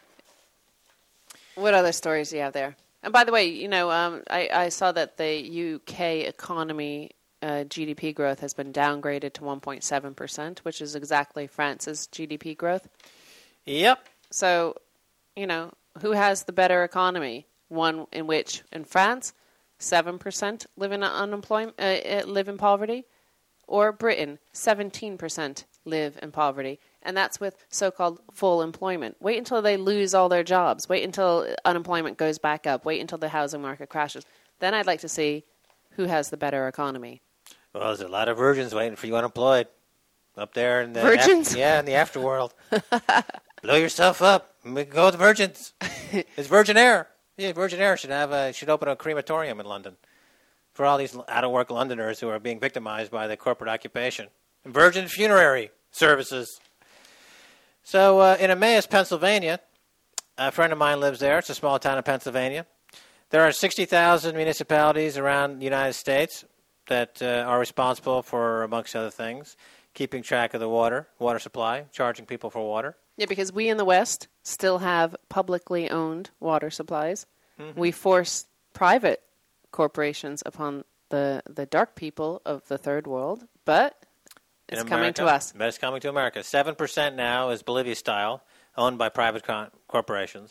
B: What other stories do you have there? And by the way, I saw that the UK economy GDP growth has been downgraded to 1.7%, which is exactly France's GDP growth.
A: Yep.
B: So, who has the better economy? One in which, in France, 7% live in live in poverty, or Britain, 17% live in poverty, and that's with so-called full employment. Wait until they lose all their jobs. Wait until unemployment goes back up. Wait until the housing market crashes. Then I'd like to see who has the better economy.
A: Well, there's a lot of virgins waiting for you unemployed up there in the
B: virgins.
A: In the afterworld. Blow yourself up. Go with the virgins. It's Virgin Air. Yeah, Virgin Air should open a crematorium in London for all these out-of-work Londoners who are being victimized by the corporate occupation. Virgin Funerary Services. So in Emmaus, Pennsylvania, a friend of mine lives there. It's a small town in Pennsylvania. There are 60,000 municipalities around the United States that are responsible for, amongst other things, keeping track of the water supply, charging people for water.
B: Yeah, because we in the West still have publicly owned water supplies. Mm-hmm. We force private corporations upon the dark people of the third world, but it's coming to us.
A: But it's coming to America. 7% now is Bolivia style, owned by private corporations.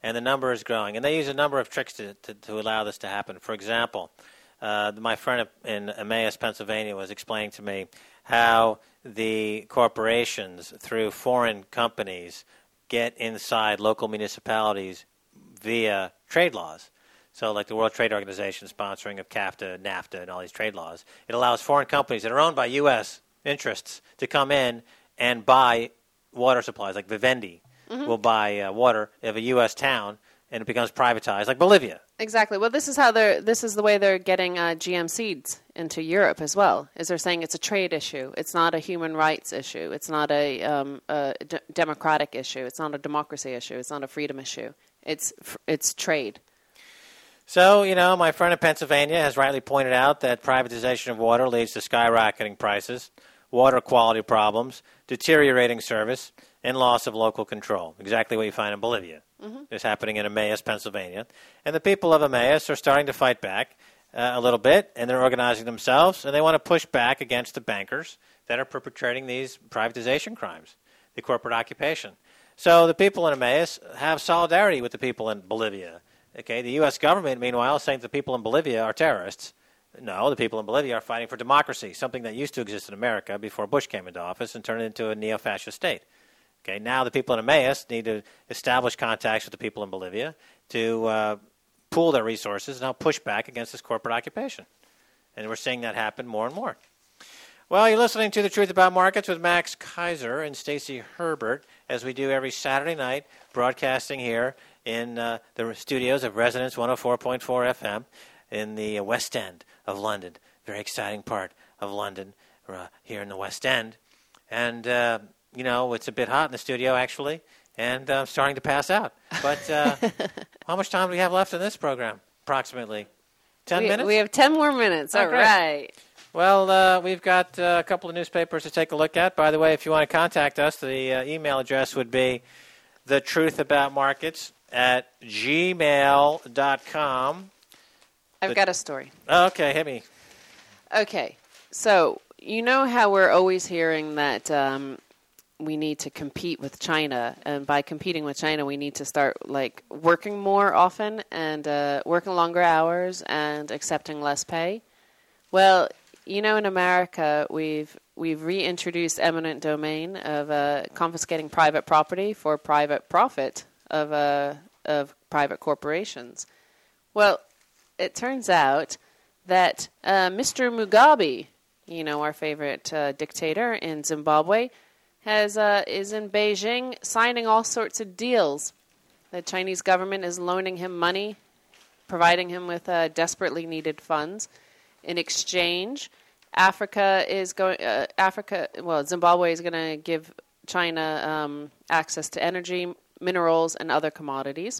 A: and the number is growing. And they use a number of tricks to allow this to happen. For example, my friend in Emmaus, Pennsylvania, was explaining to me how the corporations, through foreign companies, get inside local municipalities via trade laws. So like the World Trade Organization sponsoring of CAFTA, NAFTA, and all these trade laws, it allows foreign companies that are owned by U.S. interests to come in and buy water supplies. Like Vivendi will buy water of a U.S. town, and it becomes privatized, like Bolivia.
B: Exactly. Well, this is the way they're getting GM seeds into Europe as well. Is they're saying it's a trade issue. It's not a human rights issue. It's not a democratic issue. It's not a democracy issue. It's not a freedom issue. It's trade.
A: So, my friend in Pennsylvania has rightly pointed out that privatization of water leads to skyrocketing prices, water quality problems, deteriorating service, and loss of local control. Exactly what you find in Bolivia. It's happening in Emmaus, Pennsylvania. And the people of Emmaus are starting to fight back a little bit, and they're organizing themselves, and they want to push back against the bankers that are perpetrating these privatization crimes, the corporate occupation. So the people in Emmaus have solidarity with the people in Bolivia. Okay, the U.S. government, meanwhile, is saying the people in Bolivia are terrorists. No, the people in Bolivia are fighting for democracy, something that used to exist in America before Bush came into office and turned it into a neo-fascist state. Okay, now the people in Emmaus need to establish contacts with the people in Bolivia to pool their resources and help push back against this corporate occupation. And we're seeing that happen more and more. Well, you're listening to The Truth About Markets with Max Kaiser and Stacey Herbert, as we do every Saturday night, broadcasting here in the studios of Resonance 104.4 FM in the West End of London. Very exciting part of London here in the West End. And, it's a bit hot in the studio, actually, and I'm starting to pass out. But how much time do we have left in this program? Approximately 10 minutes?
B: We have 10 more minutes. All right.
A: Well, we've got a couple of newspapers to take a look at. By the way, if you want to contact us, the email address would be thetruthaboutmarkets@gmail.com.
B: I've got a story.
A: Okay, hit me.
B: Okay, so you know how we're always hearing that we need to compete with China, and by competing with China, we need to start working more often and working longer hours and accepting less pay. Well, in America, we've reintroduced eminent domain of confiscating private property for private profit of private corporations. Well, it turns out that Mr. Mugabe, our favorite dictator in Zimbabwe, is in Beijing signing all sorts of deals. The Chinese government is loaning him money, providing him with desperately needed funds. In exchange, Zimbabwe is going to give China access to energy, minerals, and other commodities.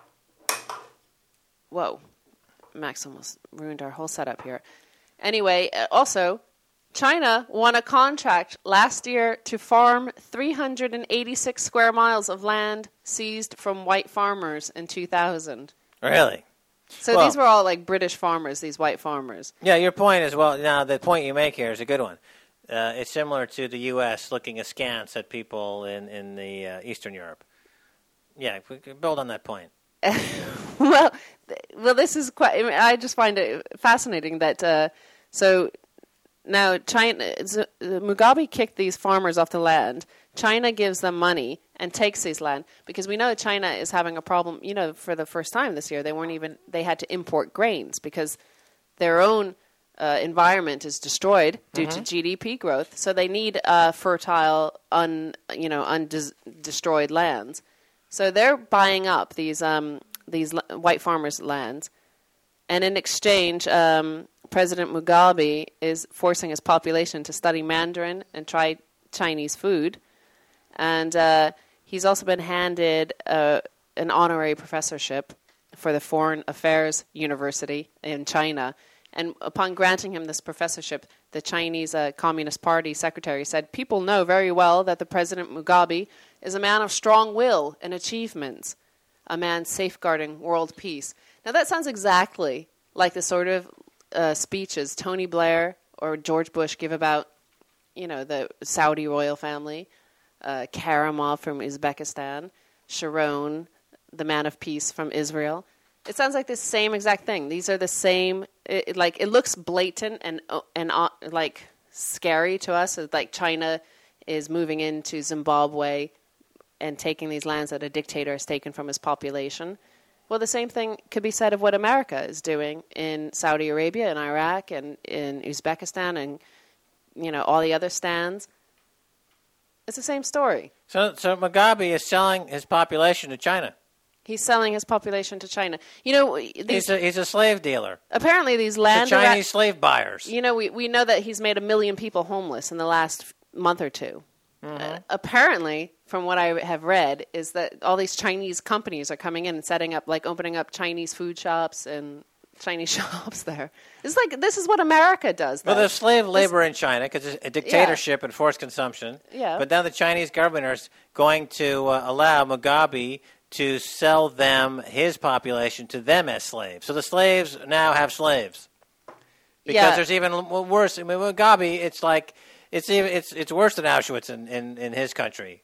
B: Whoa. Max almost ruined our whole setup here. Anyway, also, China won a contract last year to farm 386 square miles of land seized from white farmers in 2000.
A: Really?
B: So these were all British farmers, these white farmers.
A: Yeah, your point is, now the point you make here is a good one. It's similar to the U.S. looking askance at people in the Eastern Europe. Yeah, we could build on that point.
B: Well, this is quite. I just find it fascinating that. So now Mugabe kicked these farmers off the land. China gives them money and takes these land because we know China is having a problem. For the first time this year, they had to import grains because their own environment is destroyed due to GDP growth. So they need fertile, undestroyed lands. So they're buying up these white farmers' lands, and in exchange, President Mugabe is forcing his population to study Mandarin and try Chinese food. And he's also been handed an honorary professorship for the Foreign Affairs University in China. And upon granting him this professorship, the Chinese Communist Party secretary said, "People know very well that the President Mugabe is a man of strong will and achievements, a man safeguarding world peace." Now that sounds exactly like the sort of speeches Tony Blair or George Bush give about, the Saudi royal family, Karimov from Uzbekistan, Sharon, the man of peace from Israel. It sounds like the same exact thing. These are the same. It looks blatant and like scary to us. It's like China is moving into Zimbabwe and taking these lands that a dictator has taken from his population. Well, the same thing could be said of what America is doing in Saudi Arabia and Iraq and in Uzbekistan and all the other stands. It's the same story.
A: So Mugabe is selling his population to China.
B: He's selling his population to China. He's
A: a slave dealer.
B: Apparently, these land
A: Chinese slave buyers.
B: We know that he's made 1 million people homeless in the last month or two.
A: Mm-hmm.
B: Apparently, from what I have read, is that all these Chinese companies are coming in and setting up, opening up Chinese food shops and Chinese shops there. It's like this is what America does. Though.
A: Well, there's slave labor in China because it's a dictatorship and forced consumption.
B: Yeah.
A: But now the Chinese government is going to allow Mugabe to sell them, his population, to them as slaves. So the slaves now have slaves. Because there's even worse. I mean, Mugabe, it's like it's worse than Auschwitz in his country.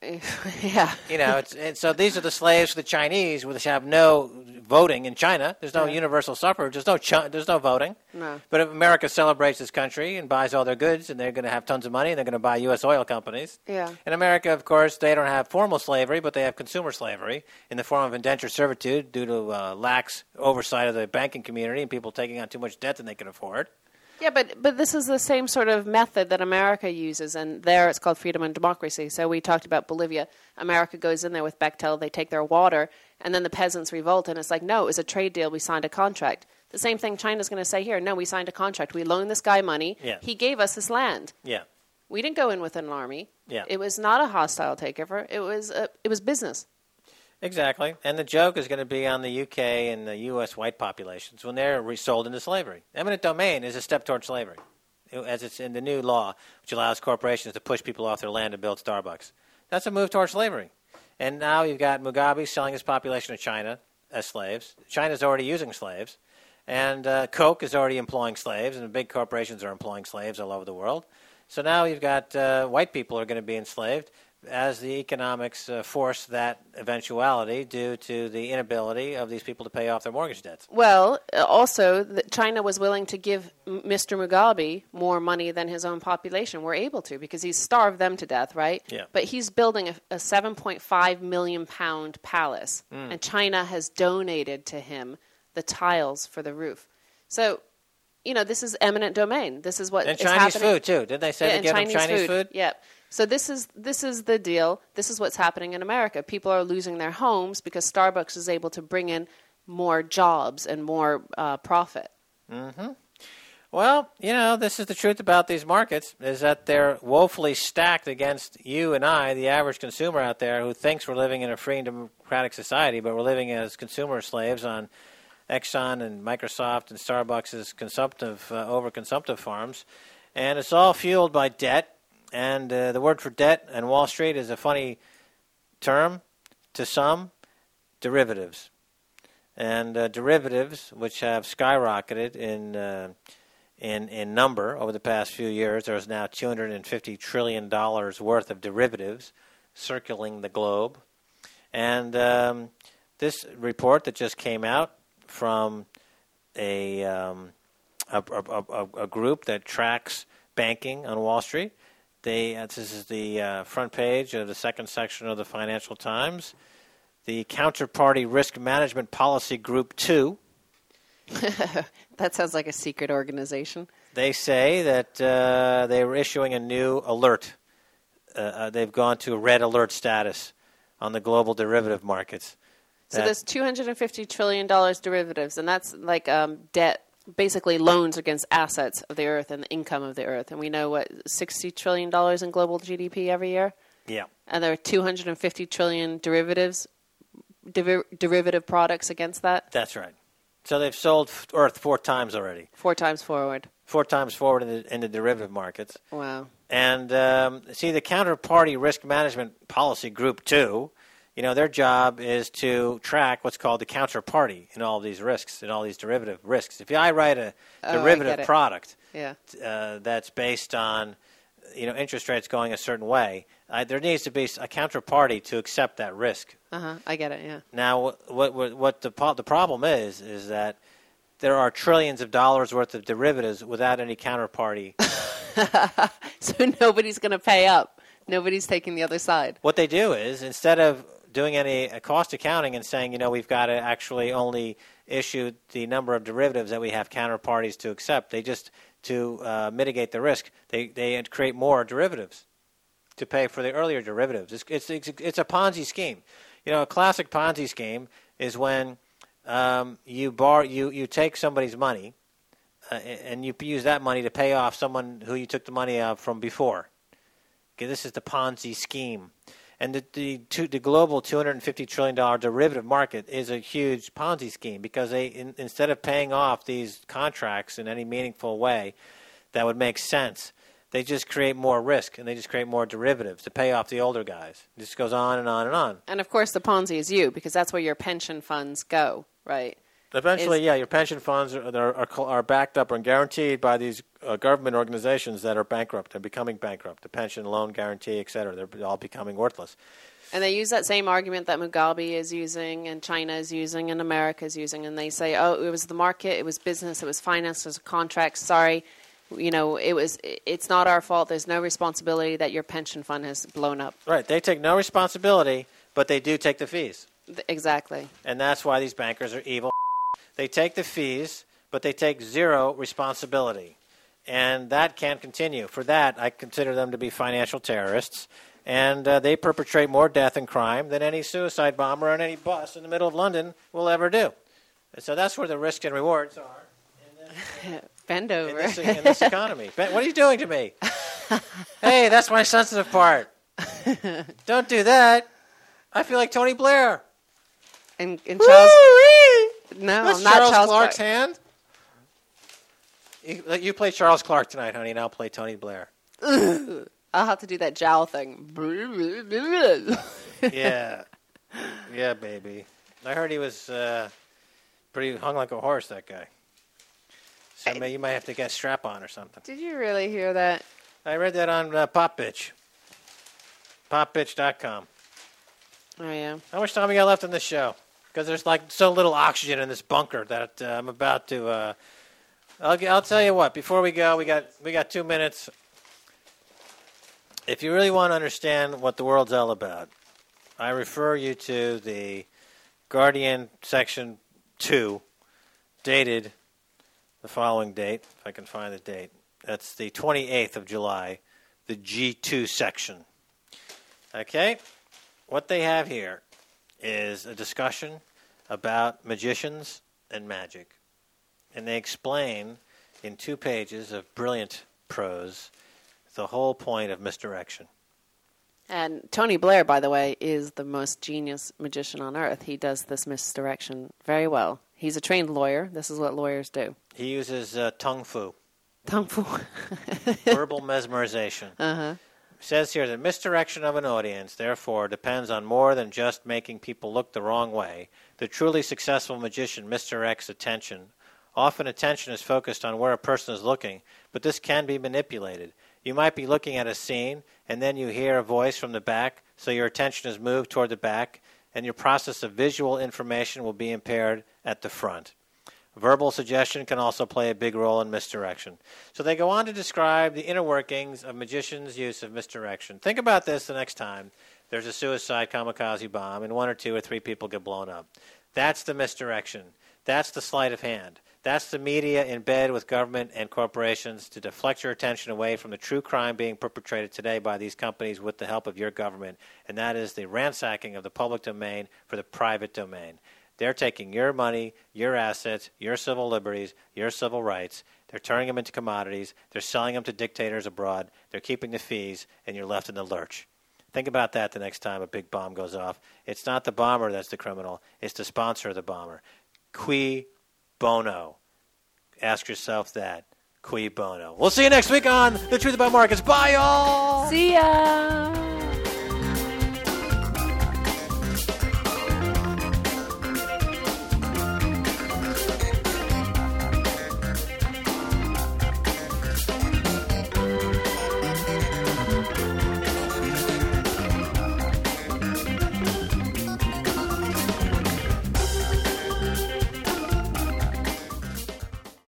B: Yeah.
A: So these are the slaves for the Chinese, which have no voting in China. There's no universal suffrage. There's no voting.
B: No.
A: But if America celebrates this country and buys all their goods, and they're going to have tons of money, and they're going to buy U.S. oil companies.
B: Yeah.
A: In America, of course, they don't have formal slavery, but they have consumer slavery in the form of indentured servitude due to lax oversight of the banking community and people taking on too much debt than they can afford.
B: Yeah, but this is the same sort of method that America uses, and there it's called freedom and democracy. So we talked about Bolivia. America goes in there with Bechtel, they take their water, and then the peasants revolt, and it's like, no, it was a trade deal, we signed a contract. The same thing China's going to say here, no, we signed a contract. We loaned this guy money.
A: Yeah.
B: He gave us this land.
A: Yeah.
B: We didn't go in with an army.
A: Yeah.
B: It was not a hostile takeover. It was business.
A: Exactly. And the joke is going to be on the UK and the U.S. white populations when they're resold into slavery. Eminent domain is a step toward slavery, as it's in the new law, which allows corporations to push people off their land to build Starbucks. That's a move toward slavery. And now you've got Mugabe selling his population to China as slaves. China's already using slaves. And Coke is already employing slaves, and the big corporations are employing slaves all over the world. So now you've got white people are going to be enslaved as the economics force that eventuality due to the inability of these people to pay off their mortgage debts.
B: Well, also, China was willing to give Mr. Mugabe more money than his own population were able to because he's starved them to death, right?
A: Yeah.
B: But he's building a 7.5 million pound palace, and China has donated to him the tiles for the roof. So, this is eminent domain. This is what
A: and
B: is
A: Chinese
B: happening.
A: food, too. Did they say they give them Chinese food?
B: Yeah. So this is the deal. This is what's happening in America. People are losing their homes because Starbucks is able to bring in more jobs and more profit.
A: Mm-hmm. Well, this is the truth about these markets, is that they're woefully stacked against you and I, the average consumer out there, who thinks we're living in a free and democratic society, but we're living as consumer slaves on Exxon and Microsoft and Starbucks' overconsumptive farms. And it's all fueled by debt. And the word for debt and Wall Street is a funny term to some, derivatives. And derivatives, which have skyrocketed in number over the past few years, there's now $250 trillion worth of derivatives circling the globe. And this report that just came out from a group that tracks banking on Wall Street. This is the front page of the second section of the Financial Times. The Counterparty Risk Management Policy Group 2.
B: That sounds like a secret organization.
A: They say that they were issuing a new alert. They've gone to a red alert status on the global derivative markets.
B: So there's $250 trillion derivatives, and that's like debt. Basically loans against assets of the earth and the income of the earth. And we know, $60 trillion in global GDP every year?
A: Yeah.
B: And there are 250 trillion derivative products against that?
A: That's right. So they've sold Earth 4 times already.
B: 4 times forward.
A: 4 times forward in the derivative markets.
B: Wow.
A: And see, the Counterparty Risk Management Policy Group 2, their job is to track what's called the counterparty in all these risks, in all these derivative risks. If I write a derivative product that's based on interest rates going a certain way, there needs to be a counterparty to accept that risk.
B: I get it. Yeah.
A: Now, what the problem is that there are trillions of dollars worth of derivatives without any counterparty.
B: So nobody's going to pay up. Nobody's taking the other side.
A: What they do is, instead of doing any cost accounting and saying, we've got to actually only issue the number of derivatives that we have counterparties to accept, they just, to mitigate the risk, they create more derivatives to pay for the earlier derivatives. It's a Ponzi scheme. A classic Ponzi scheme is when you take somebody's money and you use that money to pay off someone who you took the money from before. Okay, this is the Ponzi scheme. And the global $250 trillion derivative market is a huge Ponzi scheme because instead of paying off these contracts in any meaningful way that would make sense, they just create more risk and they just create more derivatives to pay off the older guys. It just goes on and on and on.
B: And, of course, the Ponzi is you because that's where your pension funds go, right?
A: Eventually, your pension funds are backed up and guaranteed by these government organizations that are bankrupt and becoming bankrupt. The pension, loan guarantee, et cetera, they're all becoming worthless.
B: And they use that same argument that Mugabe is using and China is using and America is using. And they say, it was the market, it was business, it was finance, it was a contract. Sorry, it's not our fault. There's no responsibility that your pension fund has blown up.
A: Right. They take no responsibility, but they do take the fees.
B: Exactly.
A: And that's why these bankers are evil. They take the fees, but they take zero responsibility. And that can't continue. For that, I consider them to be financial terrorists. And they perpetrate more death and crime than any suicide bomber on any bus in the middle of London will ever do. And so that's where the risks and rewards are.
B: Bend over.
A: In this economy. Ben, what are you doing to me? Hey, that's my sensitive part. Don't do that. I feel like Tony Blair.
B: And Charles... No,
A: that's
B: I'm not
A: Charles Clark's hand. You play Charles Clark tonight, honey, and I'll play Tony Blair.
B: I'll have to do that jowl thing.
A: Yeah, baby. I heard he was pretty hung like a horse. That guy. So you might have to get a strap on or something.
B: Did you really hear that?
A: I read that on Pop Bitch. PopBitch.com.
B: Oh yeah.
A: How much time we got left in this show? Because there's like so little oxygen in this bunker that I'm about to. I'll tell you what. Before we go, we got 2 minutes. If you really want to understand what the world's all about, I refer you to the Guardian Section 2, dated the following date, if I can find the date. That's the 28th of July, the G2 section. Okay? What they have here is a discussion about magicians and magic. And they explain in 2 pages of brilliant prose the whole point of misdirection.
B: And Tony Blair, by the way, is the most genius magician on earth. He does this misdirection very well. He's a trained lawyer. This is what lawyers do.
A: He uses tongue fu.
B: Tongue fu.
A: Verbal mesmerization.
B: Uh-huh.
A: It says here that misdirection of an audience, therefore, depends on more than just making people look the wrong way. The truly successful magician misdirects attention. Often attention is focused on where a person is looking, but this can be manipulated. You might be looking at a scene, and then you hear a voice from the back, so your attention is moved toward the back, and your process of visual information will be impaired at the front. Verbal suggestion can also play a big role in misdirection. So they go on to describe the inner workings of magicians' use of misdirection. Think about this the next time there's a suicide kamikaze bomb and 1 or 2 or 3 people get blown up. That's the misdirection. That's the sleight of hand. That's the media in bed with government and corporations to deflect your attention away from the true crime being perpetrated today by these companies with the help of your government, and that is the ransacking of the public domain for the private domain. They're taking your money, your assets, your civil liberties, your civil rights. They're turning them into commodities. They're selling them to dictators abroad. They're keeping the fees, and you're left in the lurch. Think about that the next time a big bomb goes off. It's not the bomber that's the criminal. It's the sponsor of the bomber. Cui bono? Ask yourself that. Cui bono? We'll see you next week on The Truth About Markets. Bye, y'all!
B: See ya!